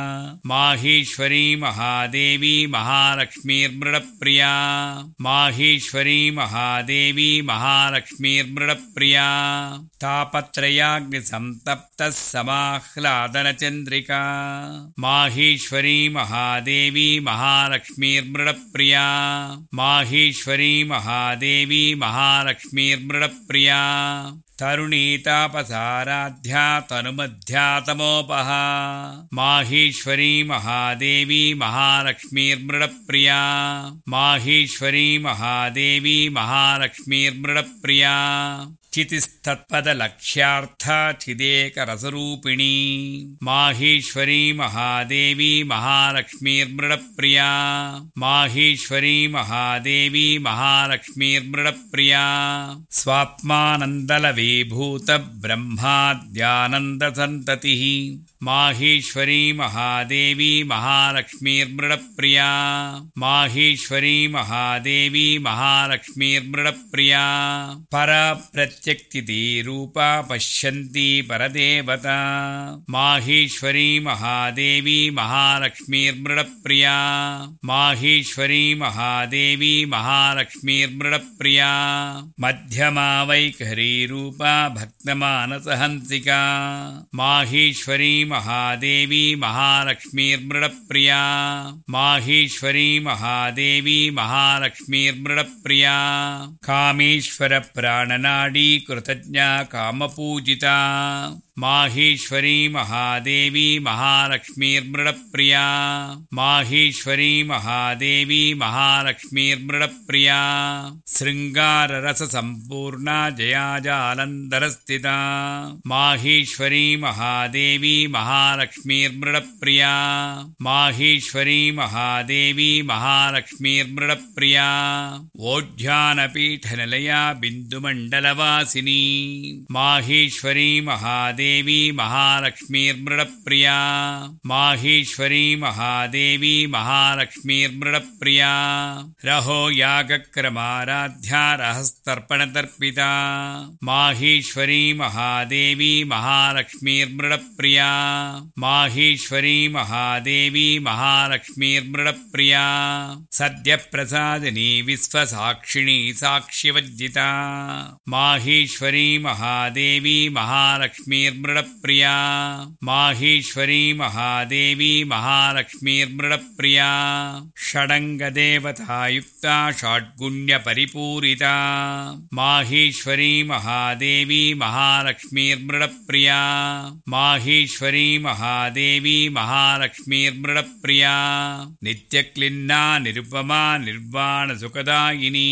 S1: माहेश्वरी महादेवी महालक्ष्मीर्मृडप्रिया माहेश्वरी महादेवी महालक्ष्मीर्मृडप्रिया तापत्रयाग्निसंतप्तः समाह्लादनचन्द्रिका माहेश्वरी महादेवी महालक्ष्मीर्मृडप्रिया माहेश्वरी महादेवी महालक्ष्मीर्मृडप्रिया तरुणीतापसाराध्या तनुमध्यातमोपहा माहेश्वरी महादेवी महालक्ष्मीर्मृडप्रिया माहेश्वरी महादेवी महालक्ष्मीर्मृडप्रिया चितिस्तत्पदलक्ष्यार्था चिदेकरसरूपिणी माहेश्वरी महादेवी महालक्ष्मीर्मृडप्रिया माहेश्वरी महादेवी महालक्ष्मीर्मृडप्रिया स्वात्मानन्दलवीभूत ब्रह्माद्यानन्दसन्ततिः माहेश्वरी महादेवी महालक्ष्मीर्मृडप्रिया माहेश्वरी महादेवी महालक्ष्मीर्मृडप्रिया परप्रत्यक्तिति रूपा पश्यन्ति परदेवता माहेश्वरी महादेवी महालक्ष्मीर्मृडप्रिया माहेश्वरी महादेवी महालक्ष्मीर्मृडप्रिया मध्यमा वैखरी रूपा भक्तमानसहंसिका माहेश्वरी महादेवी महालक्ष्मीर्मृडप्रिया माहेश्वरी महादेवी महालक्ष्मीर्मृडप्रिया कामेश्वर प्राणनाडी कृतज्ञा कामपूजिता माहेश्वरी महादेवी महालक्ष्मीर्मृडप्रिया माहेश्वरी महादेवी महालक्ष्मीर्मृडप्रिया शृङ्गाररससम्पूर्णा जयाजालन्धरस्थिता माहेश्वरी महादेवी महालक्ष्मीर्मृडप्रिया माहेश्वरी महादेवी महालक्ष्मीर्मृडप्रिया ओढ्यानपीठनिलया बिन्दुमण्डलवासिनी माहेश्वरी महादेवी देवी महालक्ष्मीर्मृडप्रिया माहेश्वरी महादेवी महालक्ष्मीर्मृडप्रिया रहो यागक्रमाराध्या रहस्तर्पणतर्पिता माहेश्वरी महादेवी महालक्ष्मीर्मृडप्रिया माहेश्वरी महादेवी महालक्ष्मीर्मृडप्रिया सद्यप्रसादिनी विश्वसाक्षिणी साक्षिवज्जिता माहेश्वरी महादेवी महालक्ष्मीर्मृडप्रिया मृडप्रिया माहेश्वरी महादेवी महालक्ष्मीर्मृडप्रिया षडङ्गदेवतायुक्ता षड्गुण्यपरिपूरिता माहेश्वरी महादेवी महालक्ष्मीर्मृडप्रिया माहेश्वरी महादेवी महालक्ष्मीर्मृडप्रिया नित्यक्लिन्ना निरुपमा निर्वाणसुखदायिनी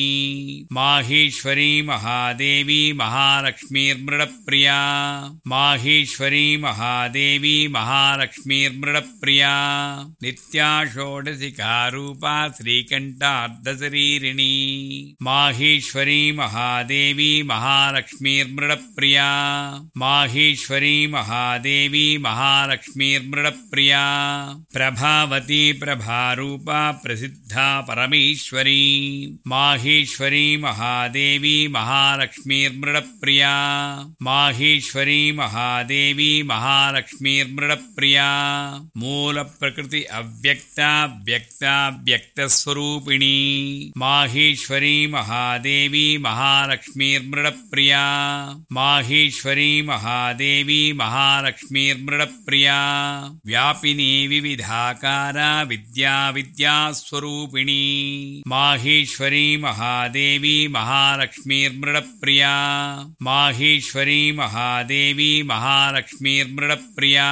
S1: माहेश्वरी महादेवी महालक्ष्मीर्मृडप्रिया माहेश्वरी महादेवी महालक्ष्मीर्मृडप्रिया नित्या षोडशिका रूपा श्रीकण्ठार्धशरीरिणी माहेश्वरी महादेवी महालक्ष्मीर्मृडप्रिया माहेश्वरी महादेवी महालक्ष्मीर्मृडप्रिया प्रभावती प्रभारूपा प्रसिद्धा परमेश्वरी माहेश्वरी महादेवी महालक्ष्मीर्मृडप्रिया माहेश्वरी महादेवी महालक्ष्मीर्मृडप्रिया मूलप्रकृति अव्यक्ता व्यक्ता व्यक्तस्वरूपिणी माहेश्वरी महादेवी महालक्ष्मीर्मृडप्रिया माहेश्वरी महादेवी महालक्ष्मीर्मृडप्रिया व्यापिनी विविधाकारा विद्या विद्यास्वरूपिणी माहेश्वरी महादेवी महालक्ष्मीर्मृडप्रिया माहेश्वरी महादेवी महालक्ष्मीर्मृडप्रिया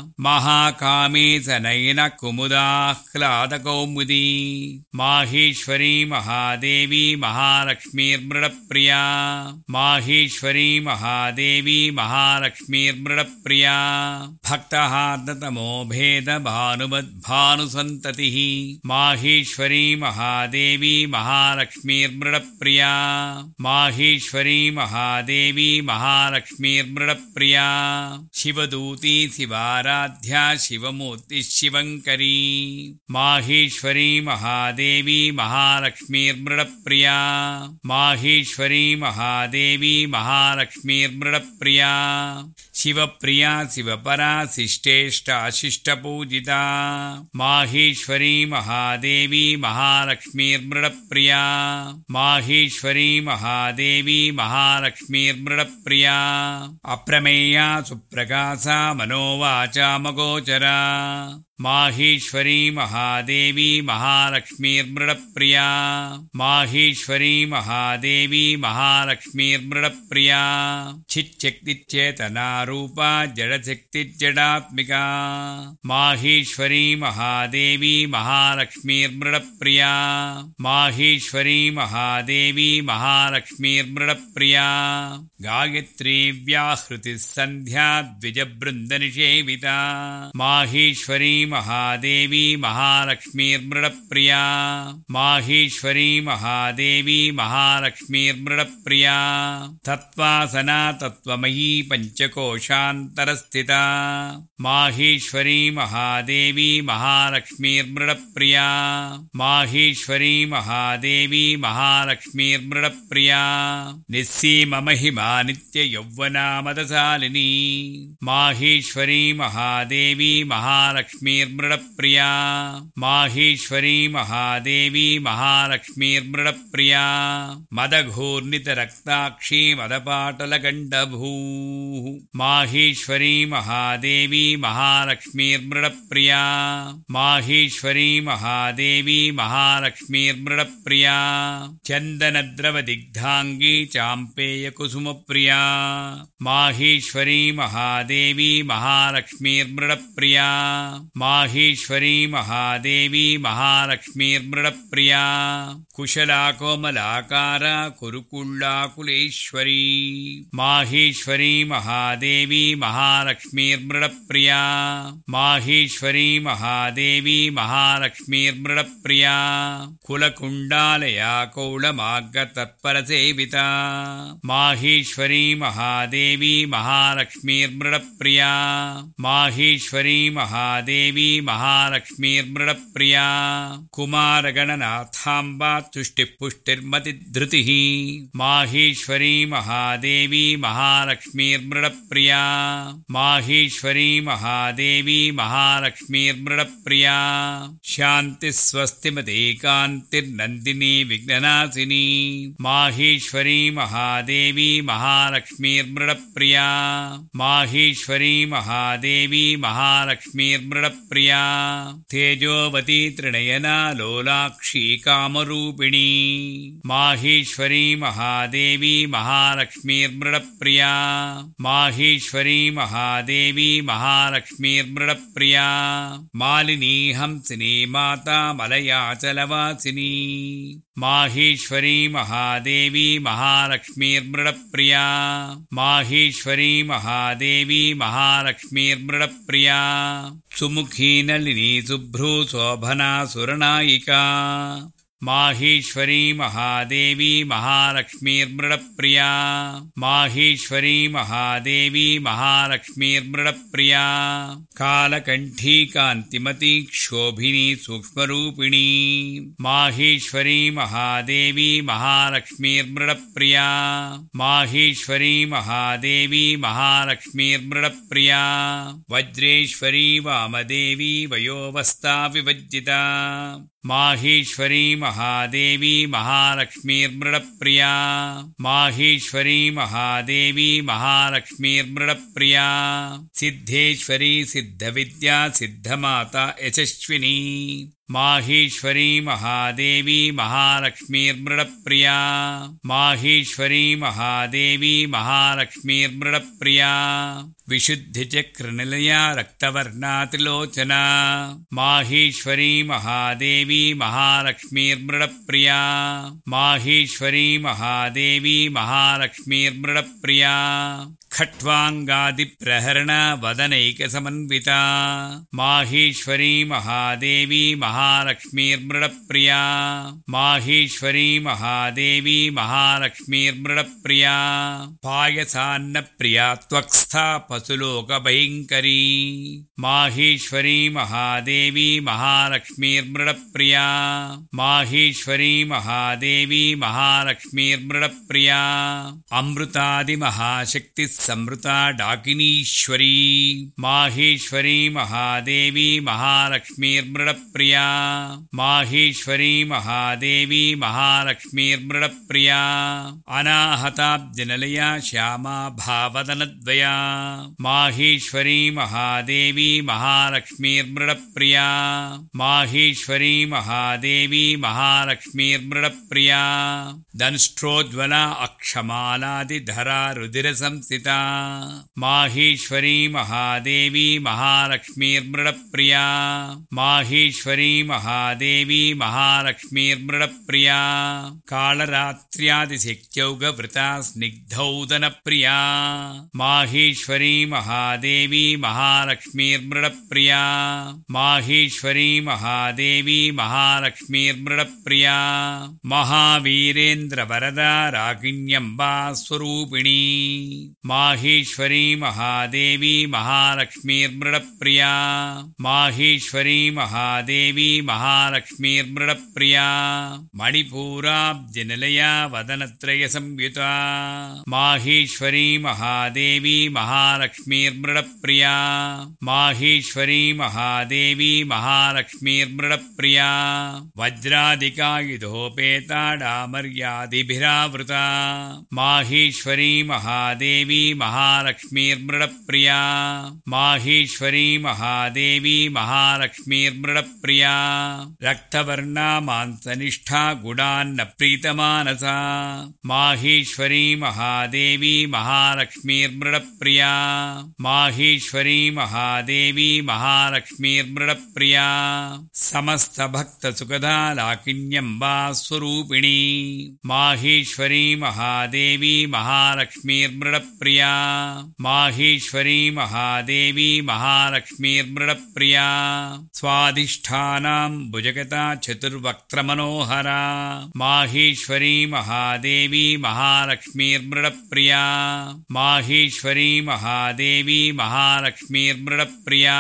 S1: महाकामे सनयन कुमुदाह्लादकौमुदी माहेश्वरी महादेवी महालक्ष्मीर्मृडप्रिया माहेश्वरी महादेवी महालक्ष्मीर्मृडप्रिया भक्तहार्दतमो भेद भानुमद्भानुसन्ततिः माहेश्वरी महादेवी महालक्ष्मीर्मृडप्रिया माहेश्वरी महादेवी महालक्ष्मीर्मृडप्रिया शिवदूती शिवाराध्या शिवमूर्ति शिवङ्करी माहेश्वरी महादेवी महालक्ष्मीर्मृडप्रिया माहेश्वरी महादेवी महालक्ष्मीर्मृडप्रिया शिवप्रिया शिवपरा शिष्टेष्टाशिष्टपूजिता माहेश्वरी महादेवी महालक्ष्मीर्मृडप्रिया माहेश्वरी महादेवी महालक्ष्मीर्मृडप्रिया अप्रमेया सुप्रकाशा मनोवाचामगोचरा माहेश्वरी महादेवी महालक्ष्मीर्मृडप्रिया माहेश्वरी महादेवी महालक्ष्मीर्मृडप्रिया चिच्छक्तिचेतना रूपा जडशक्तिजडात्मिका माहेश्वरी महादेवी महालक्ष्मीर्मृडप्रिया माहेश्वरी महादेवी महालक्ष्मीर्मृडप्रिया गायत्री व्याहृतिः सन्ध्या द्विजबृन्दनिषेविता माहेश्वरी महादेवी महालक्ष्मीर्मृडप्रिया माहेश्वरी महादेवी महालक्ष्मीर्मृडप्रिया तत्त्वासना तत्त्वमयी पञ्चकोशान्तरस्थिता माहेश्वरी महादेवी महालक्ष्मीर्मृडप्रिया माहेश्वरी महादेवी महालक्ष्मीर्मृडप्रिया निस्सीममहिमा नित्ययौवनामदशालिनी माहेश्वरी महादेवी महालक्ष्मीर्मृडप्रिया माहेश्वरी महादेवी महालक्ष्मीर्मृडप्रिया मदघूर्णितरक्ताक्षी मदपाटलगण्डभूः माहेश्वरी महादेवी महालक्ष्मीर्मृडप्रिया माहेश्वरी महादेवी महालक्ष्मीर्मृडप्रिया चन्दनद्रवदिग्धाङ्गी चाम्पेयकुसुमप्रिया माहेश्वरी महादेवी महालक्ष्मीर्मृडप्रिया माहेश्वरी महादेवी महालक्ष्मीर्मृडप्रिया कुशला कोमलाकारा कुरुकुल्लाकुलेश्वरी माहेश्वरी महादेवी महालक्ष्मीर्मृडप्रिया माहेश्वरी महादेवी महालक्ष्मीर्मृडप्रिया कुलकुण्डालया कौलमार्गतत्परसेविता माहेश्वरी महादेवी महालक्ष्मीर्मृडप्रिया माहेश्वरी महादेवी महालक्ष्मीर्मृडप्रिया कुमारगणनाथाम्बा तुष्टिपुष्टिर्मतिधृतिः माहेश्वरी महादेवी महालक्ष्मीर्मृडप्रिया माहेश्वरी महादेवी महालक्ष्मीर्मृडप्रिया शान्तिस्वस्तिमतेकान्तिर्नन्दिनी विघ्ननाशिनी माहेश्वरी महादेवी महालक्ष्मीर्मृडप्रिया माहेश्वरी महादेवी महालक्ष्मीर्मृडप्रिया तेजोवती त्रिनयना लोलाक्षी कामरूपिणी माहेश्वरी महादेवी महालक्ष्मीर्मृडप्रिया माहेश्वरी महादेवी महालक्ष्मीर्मृडप्रिया मालिनी हंसिनी माता मलयाचलवासिनी माहेश्वरी महादेवी महालक्ष्मीर्मृडप्रिया माहेश्वरी महादेवी महालक्ष्मीर्मृडप्रिया सुमुखी नलिनी शुभ्रू शोभना सुरनायिका माहेश्वरी महादेवी महालक्ष्मीर्मृडप्रिया माहेश्वरी महादेवी महालक्ष्मीर्मृडप्रिया कालकण्ठी कान्तिमती क्षोभिनी सूक्ष्मरूपिणी माहेश्वरी महादेवी महालक्ष्मीर्मृडप्रिया माहेश्वरी महादेवी महालक्ष्मीर्मृडप्रिया वज्रेश्वरी वामदेवी वयोवस्था विभज्जिता माहेश्वरी महादेवी महालक्ष्मीर्मृडप्रिया माहेश्वरी महादेवी महालक्ष्मीर्मृडप्रिया सिद्धेश्वरी सिद्धविद्या सिद्धमाता यशस्विनी माहेश्वरी महादेवी महालक्ष्मीर्मृडप्रिया माहेश्वरी महादेवी महालक्ष्मीर्मृडप्रिया विशुद्धिचक्रनिलया रक्तवर्णातिलोचना माहेश्वरी महादेवी महालक्ष्मीर्मृडप्रिया माहेश्वरी महादेवी महालक्ष्मीर्मृडप्रिया खट्वाङ्गादिप्रहरण वदनैकसमन्विता माहेश्वरी महादेवी महालक्ष्मीर्मृडप्रिया माहेश्वरी महादेवी महालक्ष्मीर्मृडप्रिया पायसान्नप्रिया त्वक्स्था पशुलोकभयङ्करी माहेश्वरी महादेवी महालक्ष्मीर्मृडप्रिया माहेश्वरी महादेवी महालक्ष्मीर्मृडप्रिया अमृतादिमहाशक्ति समृता डाकिनीश्वरी माहेश्वरी महादेवी महालक्ष्मीर्मृडप्रिया माहेश्वरी महादेवी महालक्ष्मीर्मृडप्रिया अनाहताब्जनिलया श्यामा भावदनद्वया माहेश्वरी महादेवी महालक्ष्मीर्मृडप्रिया माहेश्वरी महादेवी महालक्ष्मीर्मृडप्रिया दंष्ट्रोज्ज्वला अक्षमालादिधरा रुधिरसंस्थिता समन्विता माहेश्वरी महादेवी महालक्ष्मीर्मृडप्रिया माहेश्वरी महादेवी महालक्ष्मीर्मृडप्रिया कालरात्र्यादिशक्त्यौगवृता स्निग्धौदनप्रिया माहेश्वरी महादेवी महालक्ष्मीर्मृडप्रिया माहेश्वरी महादेवी महालक्ष्मीर्मृडप्रिया महावीरेन्द्रवरदा रागिण्यम्बा स्वरूपिणी माहेश्वरी महादेवी महालक्ष्मीर्मृडप्रिया माहेश्वरी महादेवी महालक्ष्मीर्मृडप्रिया मणिपूराब्जनिलया वदनत्रयसंयुता माहेश्वरी महादेवी महालक्ष्मीर्मृडप्रिया माहेश्वरी महादेवी महालक्ष्मीर्मृडप्रिया वज्रादिकायुधोपेता डामर्यादिभिरावृता माहेश्वरी महादेवी महालक्ष्मीर्मृडप्रिया माहेश्वरी महादेवी महालक्ष्मीर्मृडप्रिया रक्तवर्णा मांसनिष्ठा गुणान्न प्रीतमानसा माहेश्वरी महादेवी महालक्ष्मीर्मृडप्रिया माहेश्वरी महादेवी महालक्ष्मीर्मृडप्रिया समस्तभक्तसुखदा लाकिन्यम्बा स्वरूपिणी माहेश्वरी महादेवी महालक्ष्मीर्मृडप्रिया माहेश्वरी महादेवी महालक्ष्मीर्मृडप्रिया स्वाधिष्ठानां भुजगता चतुर्वक्त्रमनोहरा माहेश्वरी महादेवी महालक्ष्मीर्मृडप्रिया माहेश्वरी महादेवी महालक्ष्मीर्मृडप्रिया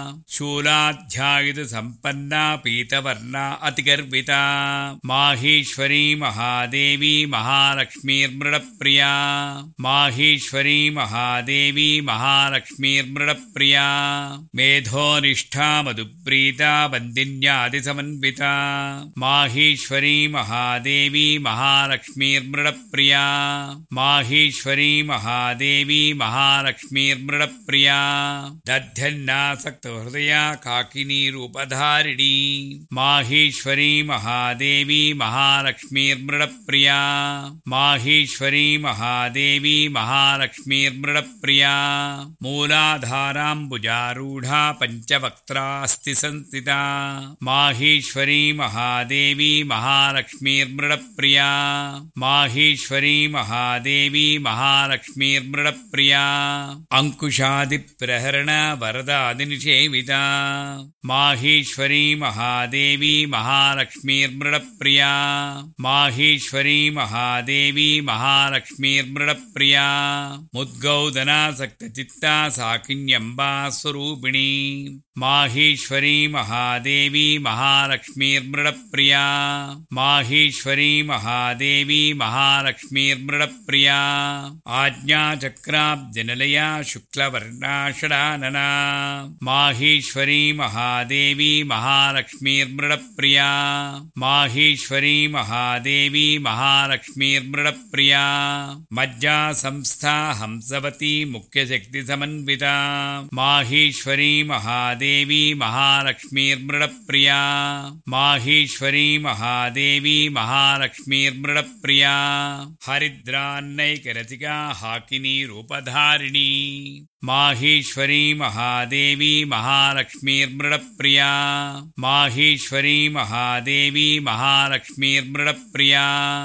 S1: शूलाध्यायुधसम्पन्ना पीतवर्णा अतिगर्विता माहेश्वरी महादेवी महालक्ष्मीर्मृडप्रिया माहेश्वरी महादेवी महालक्ष्मीर्मृडप्रिया मेधोनिष्ठा मधुप्रीता वन्दिन्यादिसमन्विता माहेश्वरी महादेवी महालक्ष्मीर्मृडप्रिया माहेश्वरी महादेवी महालक्ष्मीर्मृडप्रिया दध्यन्नासक्तहृदया काकिनीरूपधारिणी माहेश्वरी महादेवी महालक्ष्मीर्मृडप्रिया माहेश्वरी महादेवी महालक्ष्मीर्मृडप्रिया मूलाधाराम्बुजारूढा पञ्चवक्त्रास्ति संस्थिता माहेश्वरी महादेवी महालक्ष्मीर्मृडप्रिया माहेश्वरी महादेवी महालक्ष्मीर्मृडप्रिया अंकुशादिप्रहरण वरदादिनिषेविता माहेश्वरी महादेवी महालक्ष्मीर्मृडप्रिया माहेश्वरी महादेवी महालक्ष्मीर्मृडप्रिया मुद्गौदनासक्तचित्ता साकिन्यम्बा स्वरूपिणी माहेश्वरी महादेवी महालक्ष्मीर्मृडप्रिया माहेश्वरी महादेवी महालक्ष्मीर्मृडप्रिया आज्ञाचक्राब्जनिलया शुक्लवर्णा षडानना माहेश्वरी महादेवी महालक्ष्मीर्मृडप्रिया माहेश्वरी महादेवी महालक्ष्मीर्मृडप्रिया मज्जा संस्था हंसवती मुख्यशक्तिसमन्विता माहेश्वरी महादेवी महालक्ष्मीर्मृडप्रिया माहेश्वरी महादेवी महालक्ष्मीर्मृडप्रिया हरिद्रान्नैकरसिका हाकिनी रूपधारिणी माहेश्वरी महादेवी महालक्ष्मीर्मृडप्रिया माहेश्वरी महादेवी महालक्ष्मीर्मृडप्रिया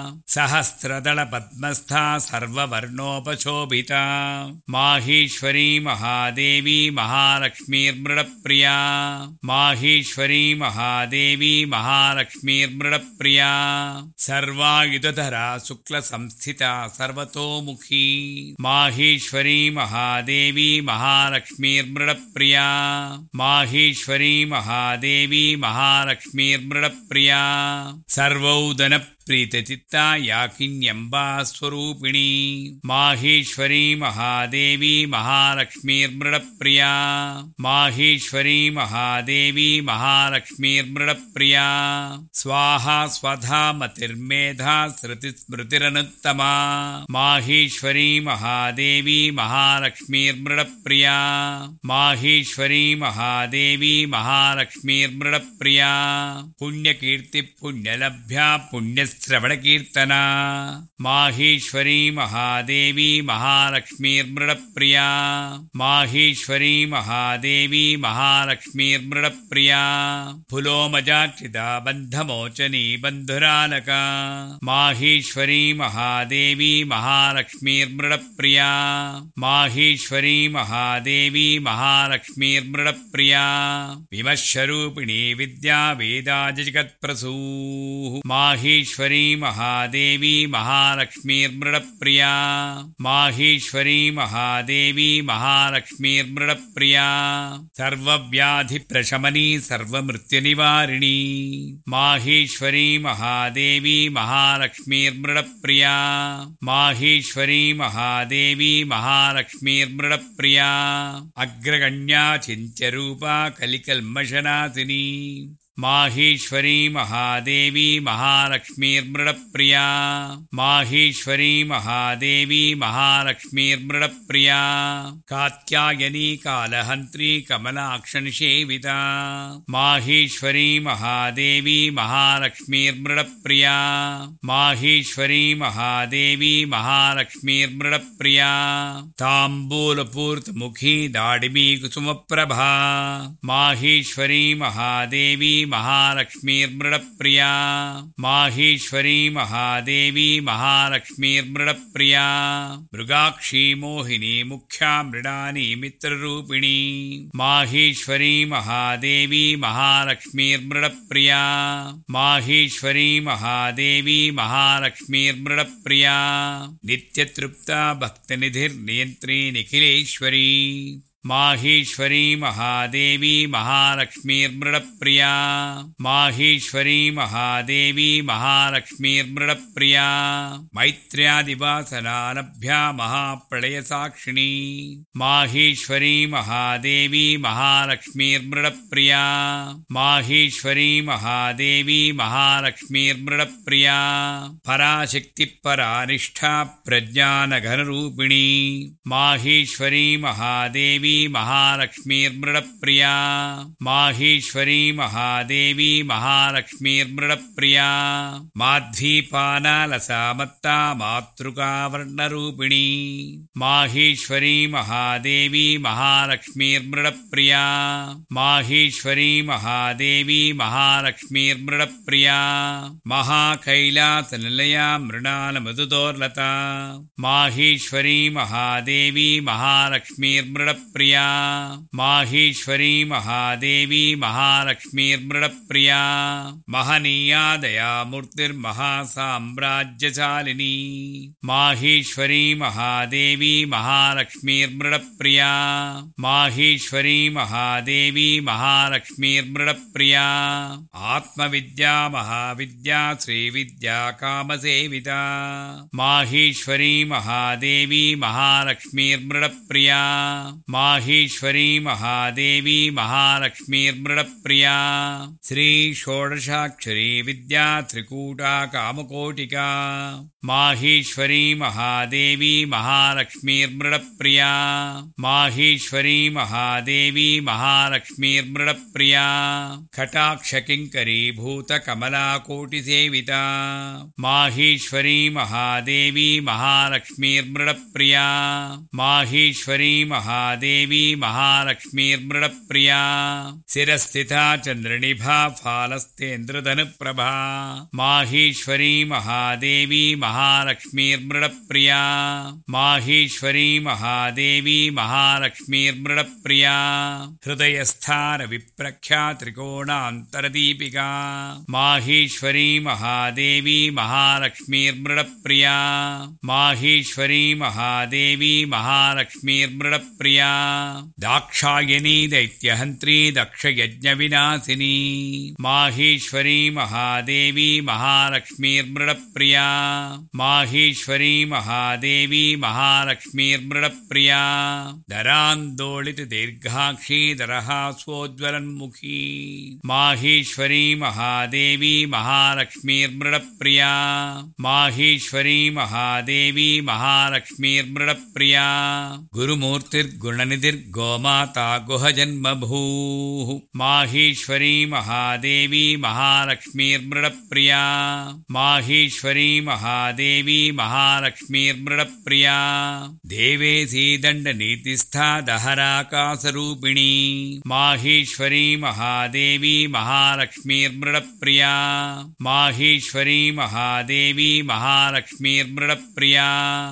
S1: सहस्रदलपद्मस्था सर्ववर्णोपशोभिता माहेश्वरी महादेवी महालक्ष्मीर्मृडप्रिया माहेश्वरी महादेवी महालक्ष्मीर्मृडप्रिया सर्वायुधधरा शुक्लसंस्थिता सर्वतोमुखी माहेश्वरी महादेवी महालक्ष्मीर्मृडप्रिया माहेश्वरी महादेवी महालक्ष्मीर्मृडप्रिया सर्वौदन प्रीतचित्ता याकिन्यम्बा स्वरूपिणी माहेश्वरी महादेवी महालक्ष्मीर्मृडप्रिया माहेश्वरी महादेवी महालक्ष्मीर्मृडप्रिया स्वाहा स्वधा मतिर्मेधा श्रुतिस्मृतिरनुत्तमा माहेश्वरी महादेवी महालक्ष्मीर्मृडप्रिया माहेश्वरी महादेवी महालक्ष्मीर्मृडप्रिया पुण्यकीर्ति पुण्यलभ्या पुण्य श्रवणकीर्तना माहेश्वरी महादेवी महालक्ष्मीर्मृडप्रिया माहेश्वरी महादेवी महालक्ष्मीर्मृडप्रिया फुलोमजाक्षिता बन्धमोचनी बन्धुरालका माहेश्वरी महादेवी महालक्ष्मीर्मृडप्रिया माहेश्वरी महादेवी महालक्ष्मीर्मृडप्रिया विमश्वरूपिणी विद्या वेदा जगत्प्रसूः माहेश्वरी महादेवी महालक्ष्मीर्मृडप्रिया माहेश्वरी महादेवी महालक्ष्मीर्मृडप्रिया सर्वव्याधिप्रशमनी सर्वमृत्युनिवारिणी माहेश्वरी महादेवी महालक्ष्मीर्मृडप्रिया माहेश्वरी महादेवी महालक्ष्मीर्मृडप्रिया अग्रगण्या चिन्त्यरूपा कलिकल्मषनाशिनी माहेश्वरी महादेवी महालक्ष्मीर्मृडप्रिया माहेश्वरी महादेवी महालक्ष्मीर्मृडप्रिया कात्यायनी कालहन्त्री कमलाक्षनिषेविता माहेश्वरी महादेवी महालक्ष्मीर्मृडप्रिया माहेश्वरी महादेवी महालक्ष्मीर्मृडप्रिया ताम्बूलपूर्तमुखी दाडिमी कुसुमप्रभा माहेश्वरी महादेवी महालक्ष्मीर्मृडप्रिया माहेश्वरी महादेवी महालक्ष्मीर्मृडप्रिया मृगाक्षी मोहिनी मुख्या मृडानी मित्ररूपिणी माहेश्वरी महादेवी महालक्ष्मीर्मृडप्रिया माहेश्वरी महादेवी महालक्ष्मीर्मृडप्रिया नित्यतृप्ता भक्तनिधिर्नियन्त्री निखिलेश्वरी माहेश्वरी महादेवी महालक्ष्मीर्मृडप्रिया माहेश्वरी महादेवी महालक्ष्मीर्मृडप्रिया मैत्र्यादिवासनानभ्या महाप्रलयसाक्षिणी माहेश्वरी महादेवी महालक्ष्मीर्मृडप्रिया माहेश्वरी महादेवी महालक्ष्मीर्मृडप्रिया पराशक्तिपरानिष्ठा प्रज्ञानघनरूपिणी माहेश्वरी महादेवी महालक्ष्मीर्मृडप्रिया माहेश्वरी महादेवी महालक्ष्मीर्मृडप्रिया माध्वीपानालसामत्ता मातृकावर्णरूपिणी माहेश्वरी महादेवी महालक्ष्मीर्मृडप्रिया माहेश्वरी महादेवी महालक्ष्मीर्मृडप्रिया महाकैलासनिलया मृणालमधुदोर्लता माहेश्वरी महादेवी महालक्ष्मीर्मृडप्रिया माहेश्वरी महादेवी महालक्ष्मीर्मृडप्रिया महनीया दयामूर्तिर्महासाम्राज्यशालिनी माहेश्वरी महादेवी महालक्ष्मीर्मृडप्रिया माहेश्वरी महादेवी महालक्ष्मीर्मृडप्रिया आत्मविद्या महाविद्या श्रीविद्या कामसेविता माहेश्वरी महादेवी महालक्ष्मीर्मृडप्रिया माहेश्वरी महादेवी महालक्ष्मीर्मृडप्रिया श्री षोडशाक्षरी विद्या त्रिकूटा कामकोटिका माहेश्वरी महादेवी महालक्ष्मीर्मृडप्रिया माहेश्वरी महादेवी महालक्ष्मीर्मृडप्रिया कटाक्षकिङ्करी भूतकमलाकोटिसेविता माहेश्वरी महादेवी महालक्ष्मीर्मृडप्रिया माहेश्वरी महादेवी महालक्ष्मीर्मृडप्रिया शिरस्थिता चन्द्रनिभा फालस्तेन्द्रधनुप्रभा माहेश्वरी महादेवी महालक्ष्मीर्मृडप्रिया माहेश्वरी महादेवी महालक्ष्मीर्मृडप्रिया हृदयस्थानविप्रख्या त्रिकोणान्तरदीपिका माहेश्वरी महादेवी महालक्ष्मीर्मृडप्रिया माहेश्वरी महादेवी महालक्ष्मीर्मृडप्रिया दाक्षायणी दैत्यहन्त्री दक्षयज्ञविनाशिनी माहेश्वरी महादेवी महालक्ष्मीर्मृडप्रिया माहेश्वरी महादेवी महालक्ष्मीर्मृडप्रिया धरान्दोलित दीर्घाक्षी दरहासोज्ज्वलन्मुखी माहेश्वरी महादेवी महालक्ष्मीर्मृडप्रिया माहेश्वरी महादेवी महालक्ष्मीर्मृडप्रिया गुरुमूर्तिर्गुणनिधिर्गोमाता गुहजन्मभूः माहेश्वरी महादेवी महालक्ष्मीर्मृडप्रिया माहेश्वरी महादेवी महालक्ष्मीर्मृडप्रिया देवेसी दण्डनीतिस्था दहराकाशरूपिणी माहेश्वरी महादेवी महालक्ष्मीर्मृडप्रिया माहेश्वरी महादेवी महालक्ष्मीर्मृडप्रिया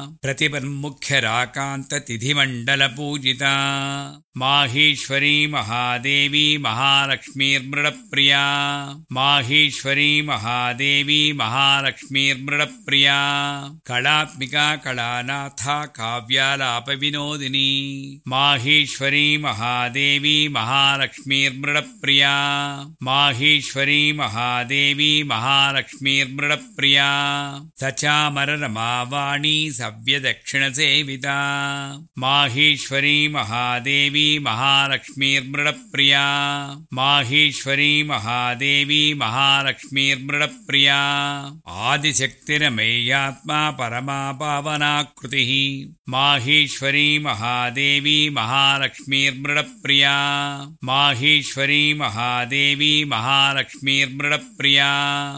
S1: प्रतिपन्मुख्यराकान्ततिथिमण्डलपूजिता माहेश्वरी महादेवी महालक्ष्मीर्मृडप्रिया माहेश्वरी महादेवी महालक्ष्मीर्मृडप्रिया कलात्मिका कलानाथा काव्यालापविनोदिनी माहेश्वरी महादेवी महालक्ष्मीर्मृडप्रिया माहेश्वरी महादेवी महालक्ष्मीर्मृडप्रिया सचामररमावाणी सव्यदक्षिणसेविता माहेश्वरी महादेवी महालक्ष्मीर्मृडप्रिया माहेश्वरी महादेवी महालक्ष्मीर्मृडप्रिया आदिशक्तिरमेयात्मा परमा पावनाकृतिः माहेश्वरी महादेवी महालक्ष्मीर्मृडप्रिया माहेश्वरी महादेवी महालक्ष्मीर्मृडप्रिया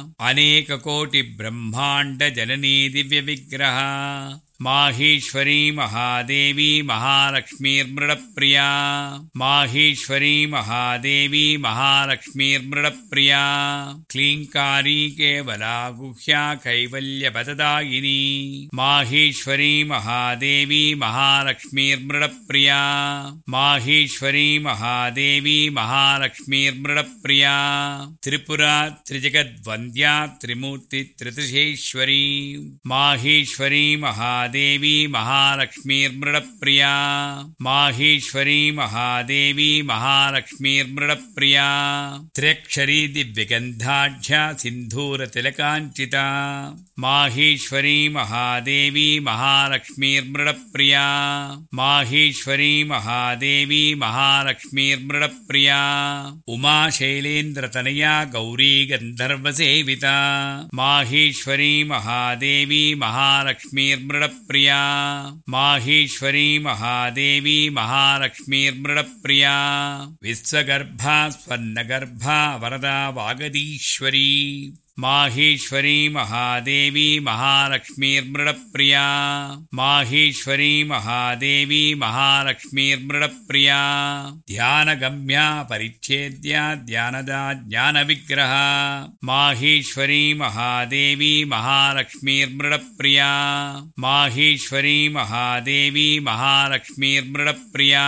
S1: अनेककोटिब्रह्माण्डजननी दिव्यविग्रह माहेश्वरी महादेवी महालक्ष्मीर्मृडप्रिया माहेश्वरी महादेवी महालक्ष्मीर्मृडप्रिया क्लीङ्कारी केवला गुह्या कैवल्यपददायिनी माहेश्वरी महादेवी महालक्ष्मीर्मृडप्रिया माहेश्वरी महादेवी महालक्ष्मीर्मृडप्रिया त्रिपुरा त्रिजगद्वन्द्या त्रिमूर्ति त्रिदशेश्वरी माहेश्वरी महादेवी देवी महालक्ष्मीर्मृडप्रिया माहेश्वरी महादेवी महालक्ष्मीर्मृडप्रिया त्र्यक्षरी दिव्यगन्धाढ्या सिन्धूरतिलकाञ्चिता माहेश्वरी महादेवी महालक्ष्मीर्मृडप्रिया माहेश्वरी महादेवी महालक्ष्मीर्मृडप्रिया उमाशैलेन्द्रतनया गौरी गन्धर्वसेविता माहेश्वरी महादेवी महालक्ष्मीर्मृडप्रिया माहेश्वरी महादेवी महालक्ष्मीर्मृडप्रिया विश्वगर्भा स्वर्णगर्भा वरदा वागदीश्वरी माहेश्वरी महादेवी महालक्ष्मीर्मृडप्रिया माहेश्वरी महादेवी महालक्ष्मीर्मृडप्रिया ध्यानगम्या परिच्छेद्या ध्यानदा ज्ञानविग्रह माहेश्वरी महादेवी महालक्ष्मीर्मृडप्रिया माहेश्वरी महादेवी महालक्ष्मीर्मृडप्रिया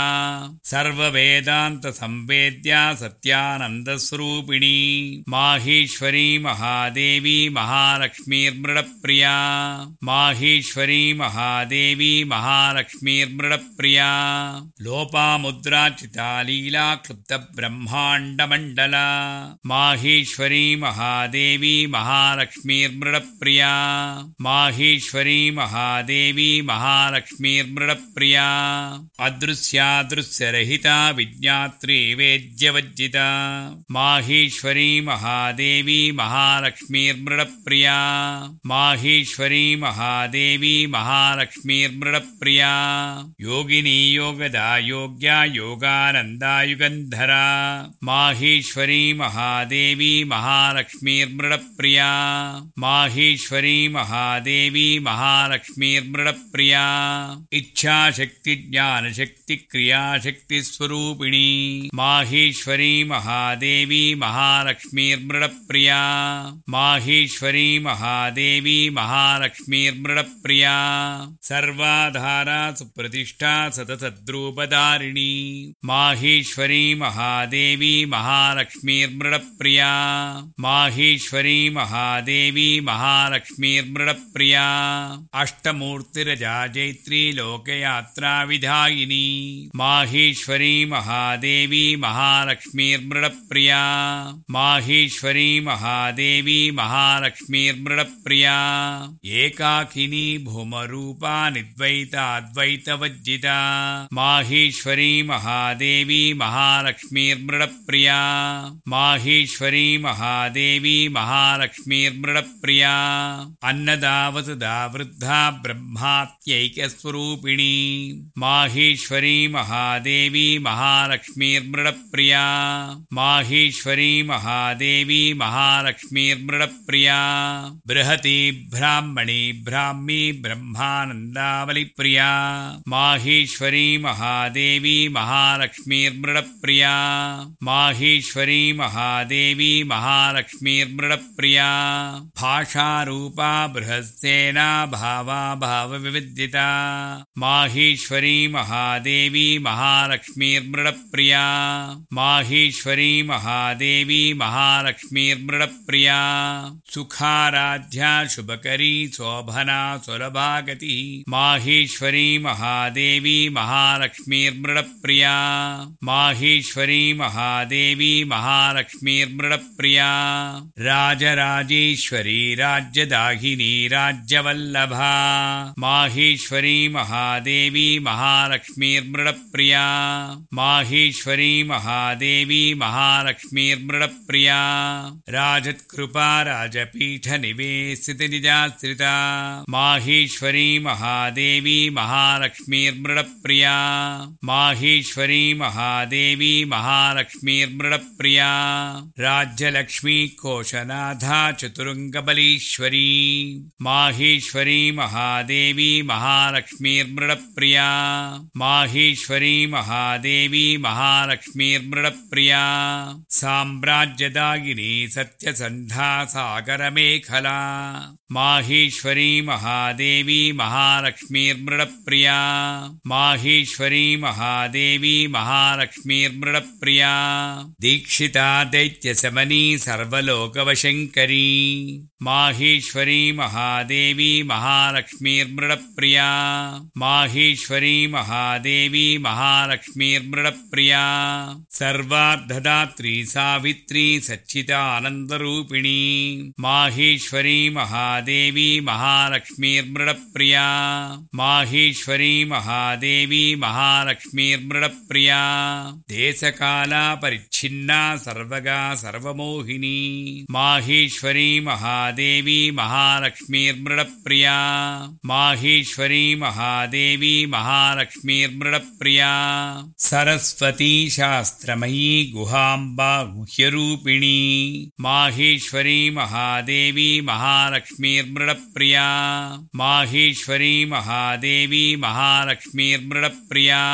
S1: सर्ववेदान्तसंवेद्या सत्यानन्दस्वरूपिणी माहेश्वरी महा देवी महालक्ष्मीर्मृडप्रिया माहेश्वरी महादेवी महालक्ष्मीर्मृडप्रिया लोपामुद्राचिता लीला क्लुप्तब्रह्माण्डमण्डला माहेश्वरी महादेवी महालक्ष्मीर्मृडप्रिया माहेश्वरी महादेवी महालक्ष्मीर्मृडप्रिया अदृश्यादृश्यरहिता विज्ञात्री वेद्यवज्जिता माहेश्वरी महादेवी महालक्ष्मीर्मृडप्रिया माहेश्वरी महादेवी महालक्ष्मीर्मृडप्रिया योगिनी योगदा योग्या योगानन्दा युगन्धरा माहेश्वरी महादेवी महालक्ष्मीर्मृडप्रिया माहेश्वरी महादेवी महालक्ष्मीर्मृडप्रिया इच्छाशक्ति ज्ञानशक्ति क्रियाशक्ति स्वरूपिणी माहेश्वरी महादेवी महालक्ष्मीर्मृडप्रिया माहेश्वरी महादेवी महालक्ष्मीर्मृडप्रिया सर्वाधारा सुप्रतिष्ठा सततद्रूपधारिणी माहेश्वरी महादेवी महालक्ष्मीर्मृडप्रिया माहेश्वरी महादेवी महालक्ष्मीर्मृडप्रिया अष्टमूर्तिरजा जैत्री लोकयात्रा विधायिनी माहेश्वरी महादेवी महालक्ष्मीर्मृडप्रिया माहेश्वरी महादेवी महादेवी महालक्ष्मीर्मृडप्रिया एकाकिनी भूमरूपा निद्वैताद्वैतवज्जिता माहेश्वरी महादेवी महालक्ष्मीर्मृडप्रिया माहेश्वरी महादेवी महालक्ष्मीर्मृडप्रिया अन्नदा वसुधा वृद्धा ब्रह्मात्यैक्यस्वरूपिणी माहेश्वरी महादेवी महालक्ष्मीर्मृडप्रिया माहेश्वरी महादेवी महालक्ष्मीर्मृडप्रिया बृहती ब्राह्मणी ब्राह्मी ब्रह्मानन्दावलिप्रिया माहेश्वरी महादेवी महालक्ष्मीर्मृडप्रिया माहेश्वरी महादेवी महालक्ष्मीर्मृडप्रिया भाषारूपा बृहस्सेना भावा भावविविदिता माहेश्वरी महादेवी महालक्ष्मीर्मृडप्रिया माहेश्वरी महादेवी महालक्ष्मीर्मृडप्रिया सुखाराध्या शुभकरी शोभना सुलभागति माहेश्वरी महादेवी महालक्ष्मीर्मृडप्रिया माहेश्वरी महादेवी महालक्ष्मीर्मृडप्रिया राजराजेश्वरी राज्यदाहिनी राज्यवल्लभा माहेश्वरी महादेवी महालक्ष्मीर्मृडप्रिया माहेश्वरी महादेवी महालक्ष्मीर्मृडप्रिया राजत्कृपा राजपीठ निवेशित निजाश्रिता माहेश्वरी महादेवी महालक्ष्मीर्मृडप्रिया माहेश्वरी महादेवी महालक्ष्मीर्मृडप्रिया राज्यलक्ष्मी कोशनाथा चतुरंगबलीश्वरी माहेश्वरी महादेवी महालक्ष्मीर्मृडप्रिया माहेश्वरी महादेवी महालक्ष्मीर्मृडप्रिया साम्राज्यदायिनी सत्यसन्धा सागरमेखला माहेश्वरी महादेवी महालक्ष्मीर्मृडप्रिया माहेश्वरी महादेवी महालक्ष्मीर्मृडप्रिया दीक्षिता दैत्यशमनी सर्वलोकवशङ्करी माहेश्वरी महादेवी महालक्ष्मीर्मृडप्रिया माहेश्वरी महादेवी महालक्ष्मीर्मृडप्रिया सर्वार्धदात्री सावित्री सच्चिदानन्दरूपिणी माहेश्वरी महादेवी महालक्ष्मीर्मृडप्रिया माहेश्वरी महादेवी महालक्ष्मीर्मृडप्रिया देशकाला परिच्छिन्ना सर्वगा सर्वमोहिनी माहेश्वरी महादेवी महालक्ष्मीर्मृडप्रिया माहेश्वरी महादेवी महालक्ष्मीर्मृडप्रिया सरस्वती शास्त्रमयी गुहाम्बा गुह्यरूपिणी माहेश्वरी महादेवी महालक्ष्मीर्मृडप्रिया माहेश्वरी महादेवी महालक्ष्मीर्मृडप्रिया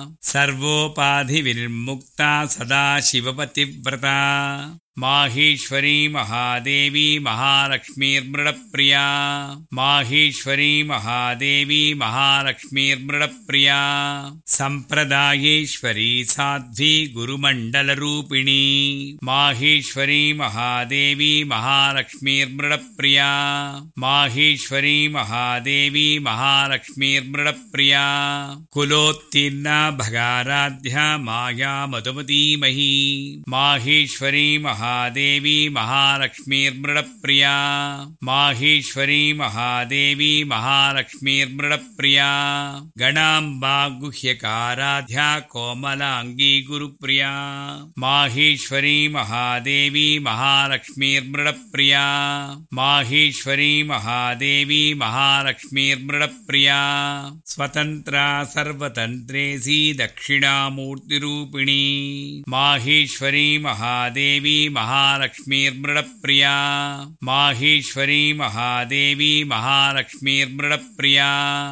S1: सर्वोपाधिविर्मुक्ता सदा शिवपतिव्रता माहेश्वरी महादेवी महालक्ष्मीर्मृडप्रिया माहेश्वरी महादेवी महालक्ष्मीर्मृडप्रिया सम्प्रदायेश्वरी साध्वी गुरुमण्डलरूपिणी माहेश्वरी महादेवी महालक्ष्मीर्मृडप्रिया माहेश्वरी महादेवी महालक्ष्मीर्मृडप्रिया कुलोत्तीर्णा भगाराध्या माया मधुमतीमही माहेश्वरी महादेवी महालक्ष्मीर्मृडप्रिया माहेश्वरी महादेवी महालक्ष्मीर्मृडप्रिया गणाम्बा गुह्यकाराध्या कोमलांगी गुरुप्रिया माहेश्वरी महादेवी महालक्ष्मीर्मृडप्रिया माहेश्वरी महादेवी महालक्ष्मीर्मृडप्रिया स्वतन्त्रा सर्वतन्त्रेसी दक्षिणामूर्तिरूपिणी माहेश्वरी महादेवी महालक्ष्मीर्मृडप्रिया माहेश्वरी महादेवी महालक्ष्मीर्मृडप्रिया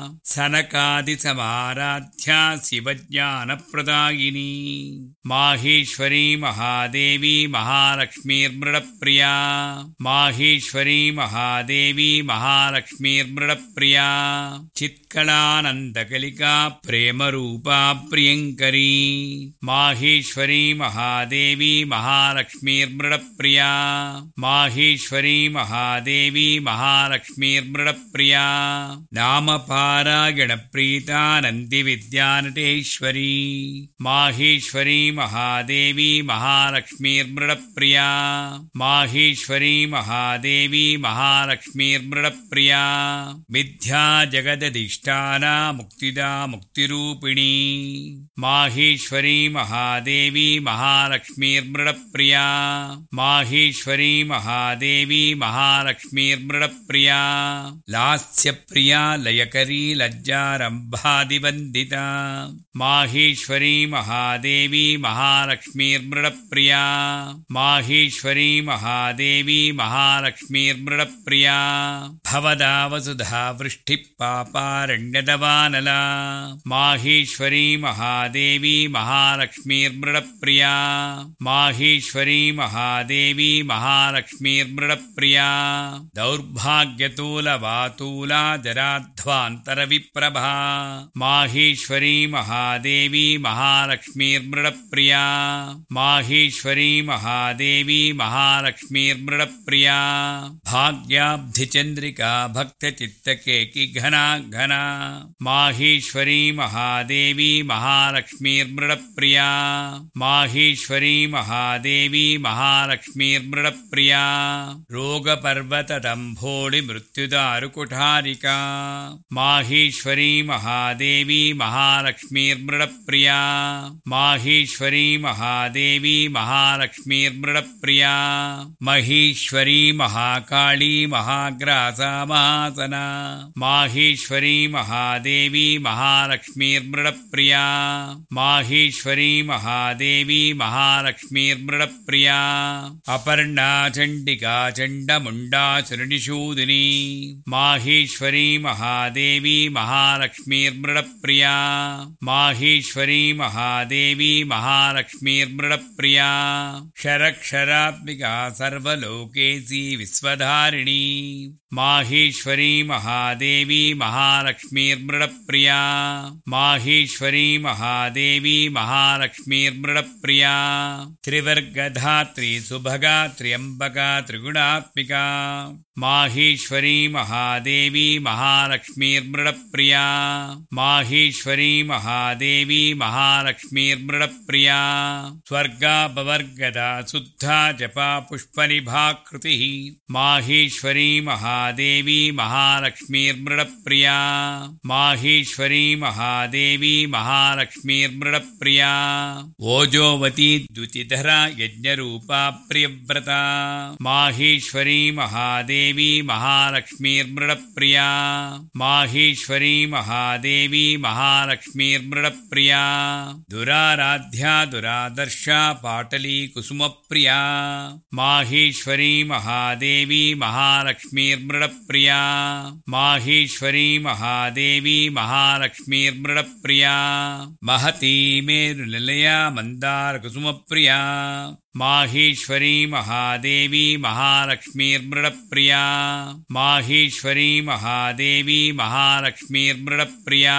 S1: सनकादिसमाराध्या शिवज्ञानप्रदायिनी माहेश्वरी महादेवी महालक्ष्मीर्मृडप्रिया माहेश्वरी महादेवी महालक्ष्मीर्मृडप्रिया चित्कलानन्दकलिका प्रेमरूपा प्रियङ्करी माहेश्वरी महादेवी महालक्ष्मीर्मृडप्रिया महालक्ष्मीर्मृडप्रिया माहेश्वरी महादेवी महालक्ष्मीर्मृडप्रिया नामपारायणप्रीता नन्दिविद्यानटेश्वरी माहेश्वरी महादेवी महालक्ष्मीर्मृडप्रिया माहेश्वरी महादेवी महालक्ष्मीर्मृडप्रिया विद्या जगदधिष्ठाना मुक्तिदा मुक्तिरूपिणी माहेश्वरी महादेवी महालक्ष्मीर्मृडप्रिया माहेश्वरी महादेवी महालक्ष्मीर्मृडप्रिया लास्यप्रिया लयकरी लज्जारम्भादिवन्दिता माहेश्वरी महादेवी महालक्ष्मीर्मृडप्रिया माहेश्वरी महादेवी महालक्ष्मीर्मृडप्रिया भवदा वसुधा वृष्टिपापारण्यदवानला माहेश्वरी महादेवी महालक्ष्मीर्मृडप्रिया माहेश्वरी महादेवी महालक्ष्मीर्मृडप्रिया दौर्भाग्यतूलवातूला जराध्वान्तरविप्रभा माहेश्वरी महादेवी महालक्ष्मीर्मृडप्रिया माहेश्वरी महादेवी महालक्ष्मीर्मृडप्रिया भाग्याब्धिचन्द्रिका भक्तचित्तकेकि घना घना माहेश्वरी महादेवी महालक्ष्मीर्मृडप्रिया माहेश्वरी महादेवी महालक्ष्मीर्मृडप्रिया रोगपर्वतदम्भोळि मृत्युदारुकुठारिका माहेश्वरी महादेवी महालक्ष्मीर्मृडप्रिया माहेश्वरी महादेवी महालक्ष्मीर्मृडप्रिया महेश्वरी महाकाली महाग्रासा महासना माहेश्वरी महादेवी महालक्ष्मीर्मृडप्रिया माहेश्वरी महादेवी महालक्ष्मीर्मृडप्रिया अपर्णा चण्डिका चण्डमुण्डासुरनिषूदिनी माहेश्वरी महादेवी महालक्ष्मीर्मृडप्रिया माहेश्वरी महादेवी महालक्ष्मीर्मृडप्रिया क्षरक्षरात्मिका सर्वलोकेशी विश्वधारिणी माहेश्वरी महादेवी महालक्ष्मीर्मृडप्रिया माहेश्वरी महादेवी महालक्ष्मीर्मृडप्रिया त्रिवर्गधात्री सुभगा त्र्यम्बका त्रिगुणात्मिका माहेश्वरी महादेवी महालक्ष्मीर्मृडप्रिया माहेश्वरी महादेवी महालक्ष्मीर्मृडप्रिया स्वर्गापवर्गदा शुद्धा जपा पुष्पनिभाकृतिः माहेश्वरी महादेवी महालक्ष्मीर्मृडप्रिया माहेश्वरी महादेवी महालक्ष्मीर्मृडप्रिया ओजोवती द्युतिधरा यज्ञरूपा प्रियव्रता माहेश्वरी महादेवी महालक्ष्मीर्मृडप्रिया माहेश्वरी महादेवी महालक्ष्मीर्मृडप्रिया दुराराध्या दुरादर्शा पाटली कुसुमप्रिया माहेश्वरी महादेवी महालक्ष्मीर्मृडप्रिया माहेश्वरी महादेवी महालक्ष्मीर्मृडप्रिया महती मेरुनिलया मन्दारकुसुमप्रिया माहेश्वरी महादेवी महालक्ष्मीर्मृडप्रिया माहेश्वरी महादेवी महालक्ष्मीर्मृडप्रिया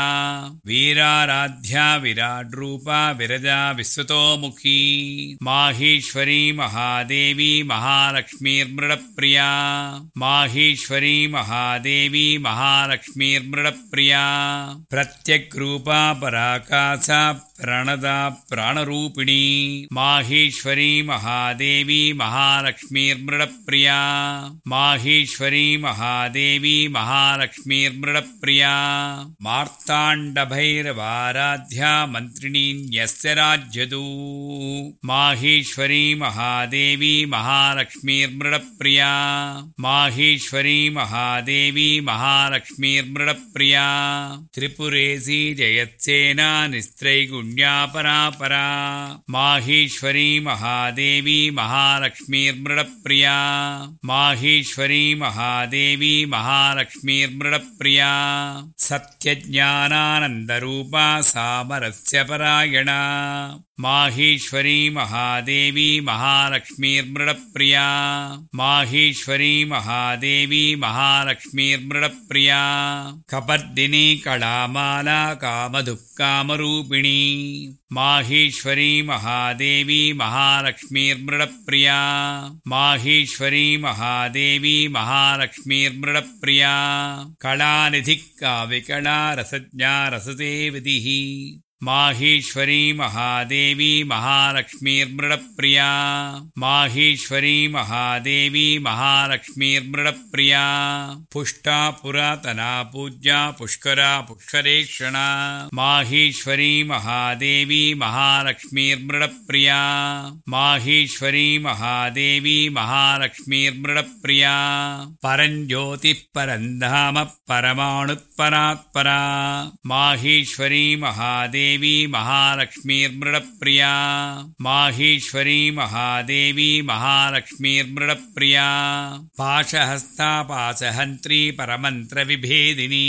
S1: वीराराध्या विराड्रूपा विरजा विश्वतोमुखी माहेश्वरी महादेवी महालक्ष्मीर्मृडप्रिया माहेश्वरी महादेवी महालक्ष्मीर्मृडप्रिया प्रत्यग्रूपा पराकाशा प्रणदा प्राणरूपिणी माहेश्वरी महादेवी महालक्ष्मीर्मृडप्रिया माहेश्वरी महादेवी महालक्ष्मीर्मृडप्रिया मार्ताण्डभैरवाराध्या मन्त्रिणी न्यस्य राज्यदू माहेश्वरी महादेवी महालक्ष्मीर्मृडप्रिया माहेश्वरी महादेवी महालक्ष्मीर्मृडप्रिया त्रिपुरेशी जयत्सेना निस्त्रैगुण्या परापरा माहेश्वरी महादेवी महालक्ष्मीर्मृडप्रिया माहेश्वरी महादेवी महालक्ष्मीर्मृडप्रिया सत्यज्ञानानन्दरूपा सामरस्य परायणा माहेश्वरी महादेवी महालक्ष्मीर्मृडप्रिया माहेश्वरी महादेवी महालक्ष्मीर्मृडप्रिया कपर्दिनी कलामाला कामधुक्कामरूपिणी माहेश्वरी महादेवी महालक्ष्मीर्मृडप्रिया माहेश्वरी महादेवी महालक्ष्मीर्मृडप्रिया कलानिधिकाव्यकला रसज्ञा रसदेवतिः माहेश्वरी महादेवी महालक्ष्मीर्मृडप्रिया माहेश्वरी महादेवी महालक्ष्मीर्मृडप्रिया पुष्टा पुरातना पूज्या पुष्करा पुष्करेक्षणा माहेश्वरी महादेवी महालक्ष्मीर्मृडप्रिया माहेश्वरी महादेवी महालक्ष्मीर्मृडप्रिया परञ्ज्योतिः परन्धाम परमाणुत्परात्परा माहेश्वरी महादेवी महालक्ष्मीर्मृडप्रिया माहेश्वरी महादेवी महालक्ष्मीर्मृडप्रिया पाशहस्ता पाशहन्त्री परमन्त्रविभेदिनी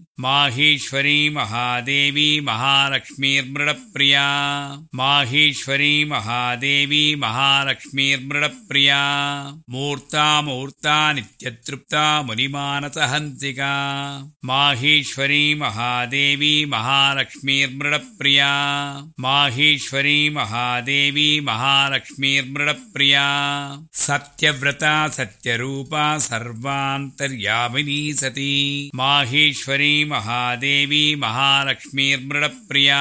S1: माहेश्वरी महादेवी महालक्ष्मीर्मृडप्रिया माहेश्वरी महादेवी महालक्ष्मीर्मृडप्रिया मूर्ता मूर्ता नित्यतृप्ता मुनिमानसहंसिका माहेश्वरी महादेवी महालक्ष्मीर्मृडप्रिया माहेश्वरी महादेवी महालक्ष्मीर्मृडप्रिया सत्यव्रता सत्यरूपा सर्वान्तर्यामिनी सती माहेश्वरी महादेवी महालक्ष्मीर्मृडप्रिया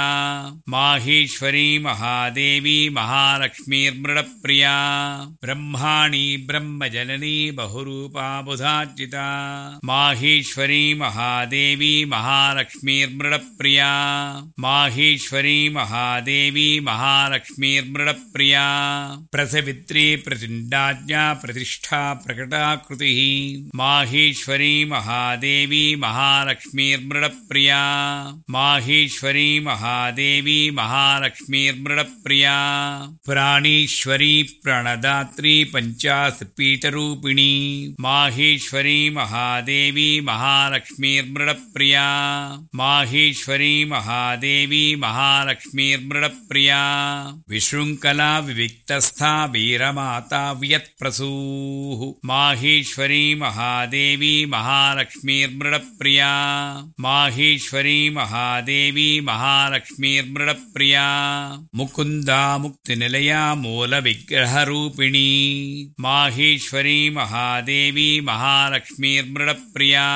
S1: माहेश्वरी महादेवी महालक्ष्मीर्मृडप्रिया ब्रह्माणी ब्रह्मजननी बहुरूपा बुधार्चिता माहेश्वरी महादेवी महालक्ष्मीर्मृडप्रिया माहेश्वरी महादेवी महालक्ष्मीर्मृडप्रिया प्रसवित्री प्रचण्डाज्ञा प्रतिष्ठा प्रकटाकृतिः माहेश्वरी महादेवी महालक्ष्मीर्मृडप्रिया माहेश्वरी महादेवी महालक्ष्मीर्मृडप्रिया प्राणीश्वरी प्रणदात्री पञ्चासपीठरूपिणी माहेश्वरी महादेवी महालक्ष्मीर्मृडप्रिया माहेश्वरी महादेवी महालक्ष्मीर्मृडप्रिया विशृङ्खला विविक्तस्था वीरमाता व्यत्प्रसूः माहेश्वरी महादेवी महालक्ष्मीर्मृडप्रिया माहेश्वरी महादेवी महालक्ष्मीर्मृडप्रिया मुकुन्दा मुक्तिनिलया मूलविग्रहरूपिणी माहेश्वरी महादेवी महालक्ष्मीर्मृडप्रिया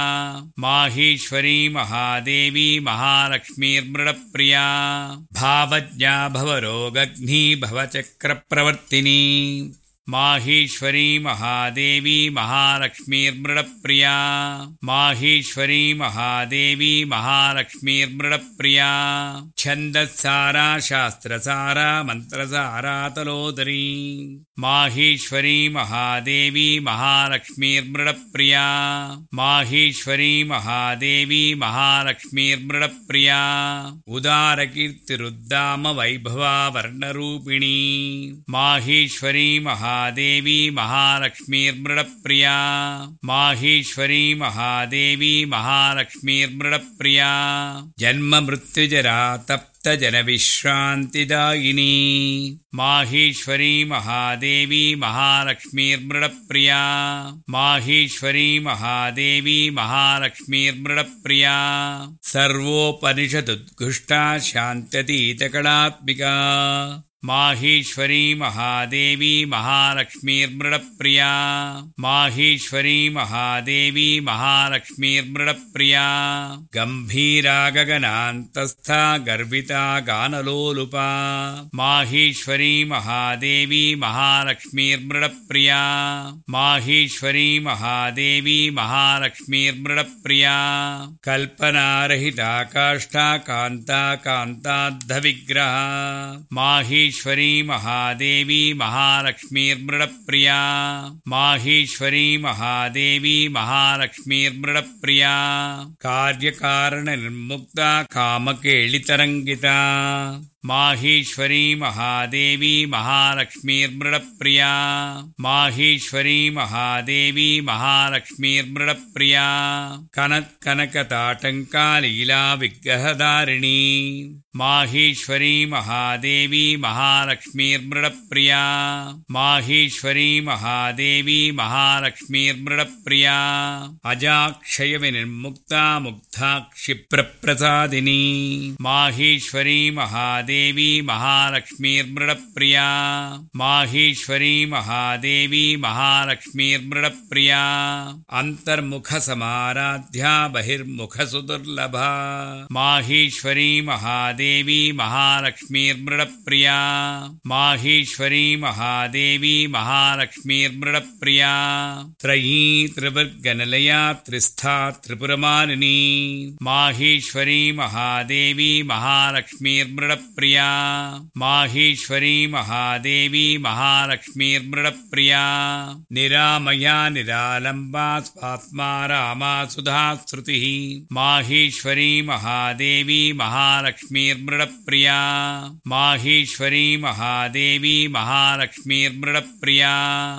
S1: माहेश्वरी महादेवी महालक्ष्मीर्मृडप्रिया भावज्ञा भवरोगग्नी भवचक्रप्रवर्तिनी माहेश्वरी महादेवी महालक्ष्मीर्मृडप्रिया माहेश्वरी महादेवी महालक्ष्मीर्मृडप्रिया छन्दस्सारा शास्त्रसारा मन्त्रसारा तलोदरी माहेश्वरी महादेवी महालक्ष्मीर्मृडप्रिया माहेश्वरी महादेवी महालक्ष्मीर्मृडप्रिया उदारकीर्तिरुद्दाम वैभवा वर्णरूपिणी माहेश्वरी महादेवी महालक्ष्मीर्मृडप्रिया माहेश्वरी महादेवी महालक्ष्मीर्मृडप्रिया जन्म मृत्युजरा तप्त जनविश्रान्तिदायिनी माहेश्वरी महादेवी महालक्ष्मीर्मृडप्रिया माहेश्वरी महादेवी महालक्ष्मीर्मृडप्रिया सर्वोपनिषदुद्घुष्टा शान्त्यतीतकलात्मिका माहेश्वरी महादेवी महालक्ष्मीर्मृडप्रिया माहेश्वरी महादेवी महालक्ष्मीर्मृडप्रिया गम्भीरा गगनान्तस्था गर्विता गानलोलुपा माहेश्वरी महादेवी महालक्ष्मीर्मृडप्रिया माहेश्वरी महादेवी महालक्ष्मीर्मृडप्रिया कल्पनारहिता काष्ठा कान्ता कान्ताद्धविग्रहा माहेश्वरी महादेवी महालक्ष्मीर्मृडप्रिया माहेश्वरी महादेवी महालक्ष्मीर्मृडप्रिया कार्यकारणनिर्मुक्ता कामकेलितरङ्गिता माहेश्वरी महादेवी महालक्ष्मीर्मृडप्रिया माहेश्वरी महादेवी महालक्ष्मीर्मृडप्रिया कनत्कनकताटङ्कालीला विग्रहधारिणी माहेश्वरी महादेवी महालक्ष्मीर्मृडप्रिया माहेश्वरी महादेवी महालक्ष्मीर्मृडप्रिया अजाक्षयविनिर्मुक्ता मुग्धा क्षिप्रप्रसादिनी माहेश्वरी महादेवी महादेवी महालक्ष्मीर्मृडप्रिया माहेश्वरी महादेवी महालक्ष्मीर्मृडप्रिया अन्तर्मुखसमाराध्या बहिर्मुखसुदुर्लभा माहेश्वरी महादेवी महालक्ष्मीर्मृडप्रिया माहेश्वरी महादेवी महालक्ष्मीर्मृडप्रिया त्रयी त्रिवर्गनिलया त्रिस्था त्रिपुरमालिनी माहेश्वरी महादेवी महालक्ष्मीर्मृडप्रिया माहेश्वरी महादेवी महालक्ष्मीर्मृडप्रिया निरामया निरालम्बा स्वात्मा रामा सुधा श्रुतिः माहेश्वरी महादेवी महालक्ष्मीर्मृडप्रिया माहेश्वरी महादेवी महालक्ष्मीर्मृडप्रिया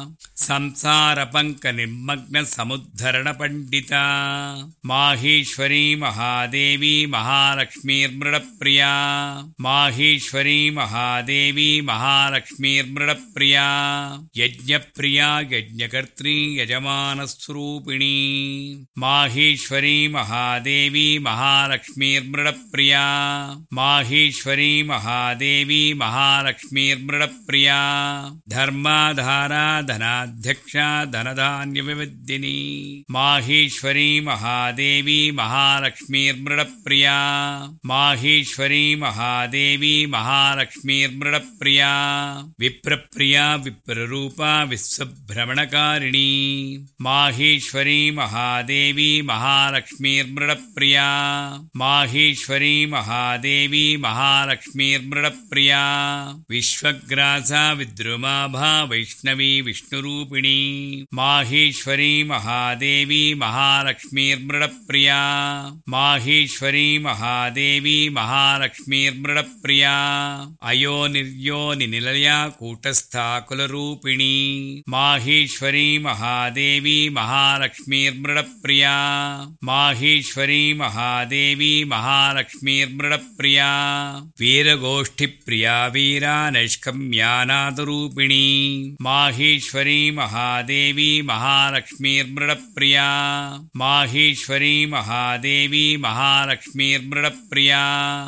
S1: संसारपङ्कनिर्मग्नसमुद्धरणपण्डिता माहेश्वरी महादेवी महालक्ष्मीर्मृडप्रिया माहेश्वरी महादेवी महालक्ष्मीर्मृडप्रिया यज्ञप्रिया यज्ञकर्त्री यजमानस्वरूपिणी माहेश्वरी महादेवी महालक्ष्मीर्मृडप्रिया माहेश्वरी महादेवी महालक्ष्मीर्मृडप्रिया धर्माधारा धनाध्यक्षा धनधान्यविविद्धिनी माहेश्वरी महादेवी महालक्ष्मीर्मृडप्रिया माहेश्वरी महादेवी महालक्ष्मीर्मृडप्रिया विप्रप्रिया विप्ररूपा विश्वभ्रमणकारिणी माहेश्वरी महादेवी महालक्ष्मीर्मृडप्रिया माहेश्वरी महादेवी महालक्ष्मीर्मृडप्रिया विश्वग्रासा विद्रुमाभा वैष्णवी विष्णुरूपिणी माहेश्वरी महादेवी महालक्ष्मीर्मृडप्रिया माहेश्वरी महादेवी महालक्ष्मीर्मृडप्रिया अयोनिर्योनिनिलया कूटस्था कुलरूपिणी माहेश्वरी महादेवी महालक्ष्मीर्मृडप्रिया माहेश्वरी महादेवी महालक्ष्मीर्मृडप्रिया वीरगोष्ठिप्रिया वीरा नैष्कम्यानादरूपिणी माहेश्वरी महादेवी महालक्ष्मीर्मृडप्रिया माहेश्वरी महादेवी महालक्ष्मीर्मृडप्रिया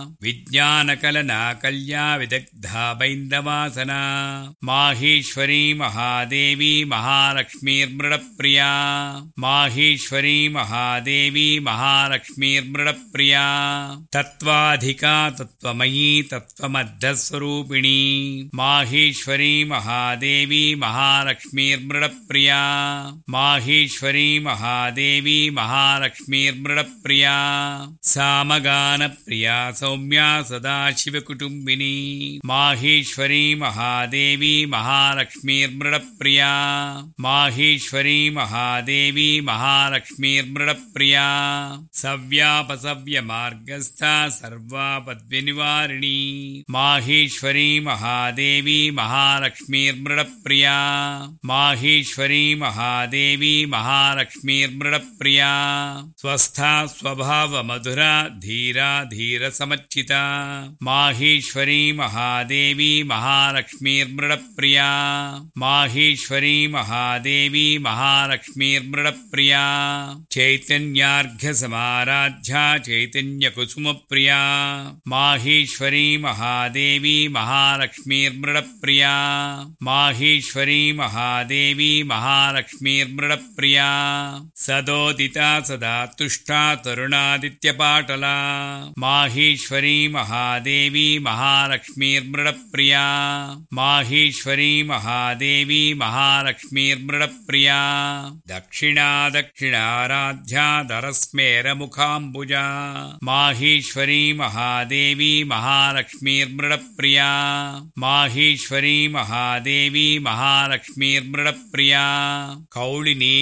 S1: विज्ञानकलनाकल्या विदग्धा बैन्दवासना माहेश्वरी महादेवी महालक्ष्मीर्मृडप्रिया माहेश्वरी महादेवी महालक्ष्मीर्मृडप्रिया तत्त्वाधिका तत्त्वमयी तत्त्वमध्यस्वरूपिणी माहेश्वरी महादेवी महालक्ष्मीर्मृडप्रिया माहेश्वरी महादेवी महालक्ष्मीर्मृडप्रिया सामगानप्रिया सौम्या सदाशिवकुटुम्बिनी माहेश्वरी महादेवी महालक्ष्मीर्मृडप्रिया माहेश्वरी महादेवी महालक्ष्मीर्मृडप्रिया सव्यापसव्यमार्गस्था सर्वापद्विनिवारिणी माहेश्वरी महादेवी महालक्ष्मीर्मृडप्रिया माहेश्वरी महादेवी महालक्ष्मीर्मृडप्रिया स्वस्था स्वभावमधुरा धीरा धीरसमच्चिता माहेश्वरी महादेवी महालक्ष्मीर्मृडप्रिया माहेश्वरी महादेवी महालक्ष्मीर्मृडप्रिया चैतन्यार्घ्यसमाराध्या चैतन्यकुसुमप्रिया माहेश्वरी महादेवी महालक्ष्मीर्मृडप्रिया माहेश्वरी महादेवी महालक्ष्मीर्मृडप्रिया सदोदिता सदा तुष्टा तरुणादित्यपाटला माहेश्वरी महादेवी महालक्ष्मीर्मृडप्रिया माहेश्वरी महादेवी महालक्ष्मीर्मृडप्रिया दक्षिणा दक्षिणाराध्या दरस्मेरमुखाम्बुजा माहेश्वरी महादेवी महालक्ष्मीर्मृडप्रिया माहेश्वरी महादेवी महालक्ष्मीर्मृडप्रिया कौलिनी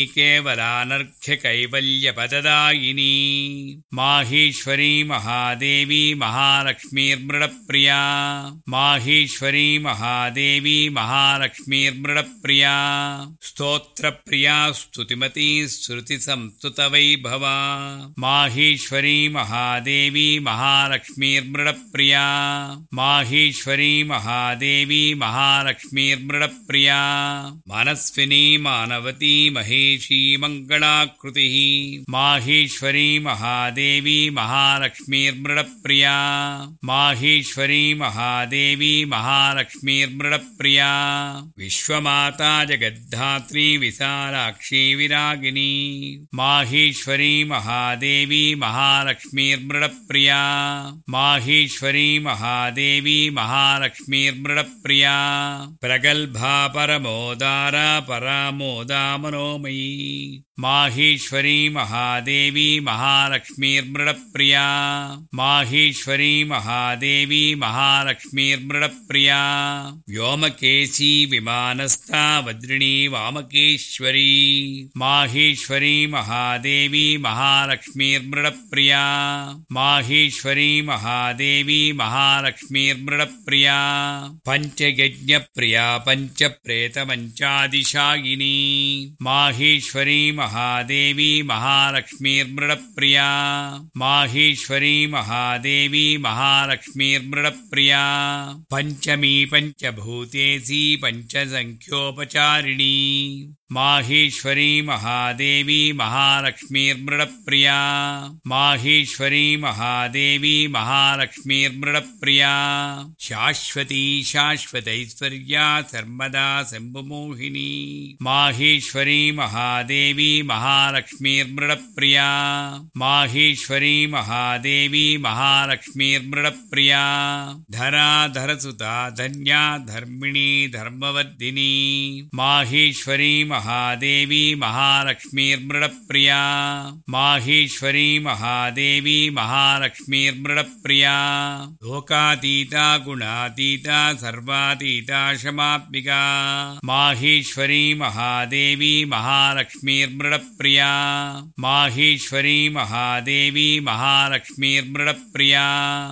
S1: केवलानर्घ्यकैवल्यपददायिनी माहेश्वरी महादेवी महालक्ष्मीर्मृडप्रिया माहेश्वरी महादेवी महालक्ष्मीर्मृडप्रिया स्तोत्रप्रिया स्तुतिमती श्रुतिसंस्तुतवैभवा माहेश्वरी महादेवी महालक्ष्मीर्मृडप्रिया माहेश्वरी महादेवी महालक्ष्मीर्मृडप्रिया मनस्विनी मानवती महेशी मङ्गलाकृतिः माहेश्वरी महादेवी महालक्ष्मीर्मृडप्रिया माहे माहेश्वरी महादेवी महालक्ष्मीर्मृडप्रिया विश्वमाता जगद्धात्री विशालाक्षी विरागिनी माहेश्वरी महादेवी महालक्ष्मीर्मृडप्रिया माहेश्वरी महादेवी महालक्ष्मीर्मृडप्रिया प्रगल्भा परमोदारा परामोदा मनोमयी माहेश्वरी महादेवी महालक्ष्मीर्मृडप्रिया माहेश्वरी महादेवी महालक्ष्मीर्मृडप्रिया व्योमकेशी विमानस्था वज्रिणी वामकेश्वरी माहेश्वरी महादेवी महालक्ष्मीर्मृडप्रिया माहेश्वरी महादेवी महालक्ष्मीर्मृडप्रिया पंचयज्ञप्रिया पंचप्रेतमंचादिशायिनी माहेश्वरी महादेवी महालक्ष्मीर्मृडप्रिया माहेश्वरी महादेवी महालक्ष्मीर्मृडप्रिया पंचमी पंचभूतेशी पंचसंख्योपचारिणी माहेश्वरी महादेवी महालक्ष्मीर्मृडप्रिया माहेश्वरी महादेवी महालक्ष्मीर्मृडप्रिया शाश्वती शाश्वतैश्वर्या सर्वदा शम्भुमोहिनी माहेश्वरी महादेवी महालक्ष्मीर्मृडप्रिया माहेश्वरी महादेवी महालक्ष्मीर्मृडप्रिया धराधरसुता धन्या धर्मिणी धर्मवर्धिनी माहेश्वरी महादेवी महालक्ष्मीर्मृडप्रिया माहेश्वरी महादेवी महालक्ष्मीर्मृडप्रिया लोकातीता गुणातीता सर्वातीता क्षमात्मिका माहेश्वरी महादेवी महालक्ष्मीर्मृडप्रिया माहेश्वरी महादेवी महालक्ष्मीर्मृडप्रिया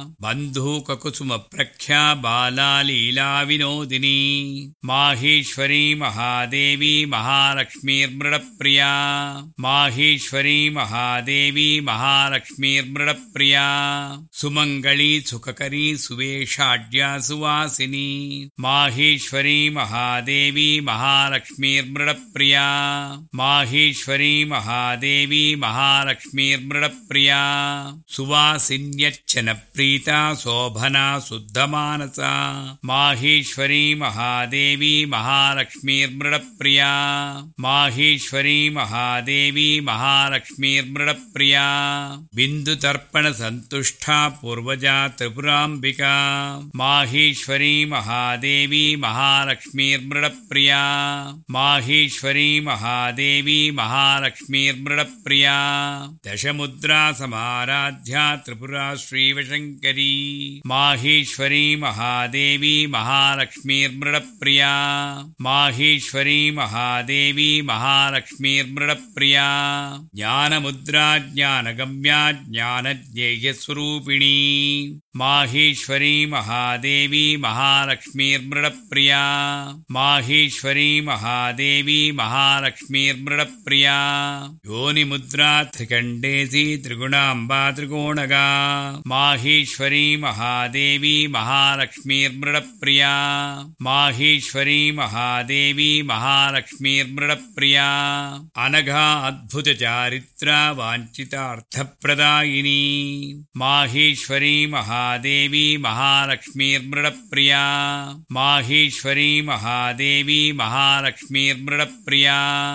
S1: बन्धुककुसुमप्रख्या बाला लीला विनोदिनी माहेश्वरी महादेवी महालक्ष्मीर्मृडप्रिया माहेश्वरी महादेवी महालक्ष्मीर्मृडप्रिया सुमंगली सुखकरी सुवेशाढ्या सुवासिनी माहेश्वरी महादेवी महालक्ष्मीर्मृडप्रिया माहेश्वरी महादेवी महालक्ष्मीर्मृडप्रिया सुवासिन्यच्चन प्रीता शोभना शुद्धमानसा माहेश्वरी महादेवी महालक्ष्मीर्मृडप्रिया माहेश्वरी महादेवी महालक्ष्मीर्मृडप्रिया बिन्दुतर्पण संतुष्टा पूर्वजा त्रिपुराम्बिका माहेश्वरी महादेवी महालक्ष्मीर्मृडप्रिया माहेश्वरी महादेवी महालक्ष्मीर्मृडप्रिया दशमुद्रा समाराध्या त्रिपुरा श्रीवशङ्करी माहेश्वरी महादेवी महालक्ष्मीर्मृडप्रिया माहेश्वरी महादेवी महालक्ष्मीर्मृडप्रिया ज्ञानमुद्रा ज्ञानगम्या ज्ञानज्ञेयस्वरूपिणी माहेश्वरी महादेवी महालक्ष्मीर्मृडप्रिया माहेश्वरी महादेवी महालक्ष्मीर्मृडप्रिया योनिमुद्रा त्रिकण्डेसी त्रिगुणाम्बा त्रिकोणगा माहेश्वरी महादेवी महालक्ष्मीर्मृडप्रिया माहेश्वरी महादेवी महालक्ष्मीर्मृडप्रिया अनघा अद्भुतचारित्रा वाञ्छितार्थप्रदायिनी माहेश्वरी महादेवी महालक्ष्मीर्मृडप्रिया माहेश्वरी महादेवी महालक्ष्मीर्मृडप्रिया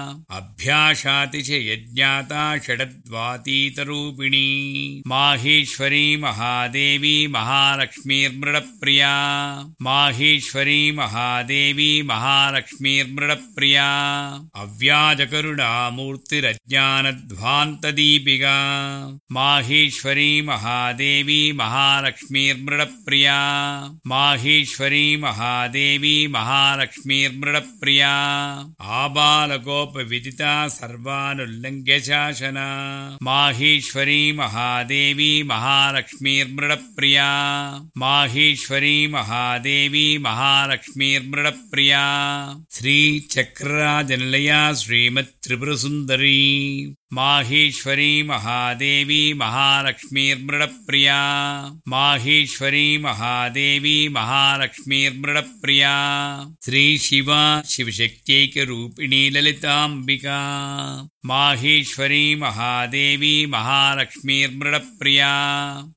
S1: अभ्यासातिशयज्ञाता षडद्वातीतरूपिणी माहेश्वरी महादेवी महालक्ष्मीर्मृडप्रिया माहेश्वरी महादेवी महालक्ष्मीर्मृडप्रिया अव्याजकरुणामूर्तिरज्ञानध्वान्तदीपिका माहेश्वरी महादेवी महालक्ष्मीर्मृडप्रिया माहेश्वरी महादेवी महालक्ष्मीर्मृडप्रिया आबालकोपविदिता सर्वानुल्लङ्घ्य शासना माहेश्वरी महादेवी महालक्ष्मीर्मृडप्रिया माहेश्वरी महादेवी महालक्ष्मीर्मृडप्रिया श्रीचक्रराजनिलया श्रीमत्त्रिपुरसुन्दरी माहेश्वरी महादेवी महालक्ष्मीर्मृडप्रिया माहेश्वरी महादेवी महालक्ष्मीर्मृडप्रिया श्रीशिवा शिवशक्त्यैकरूपिणी ललिताम्बिका माहेश्वरी महादेवी महालक्ष्मीर्मृडप्रिया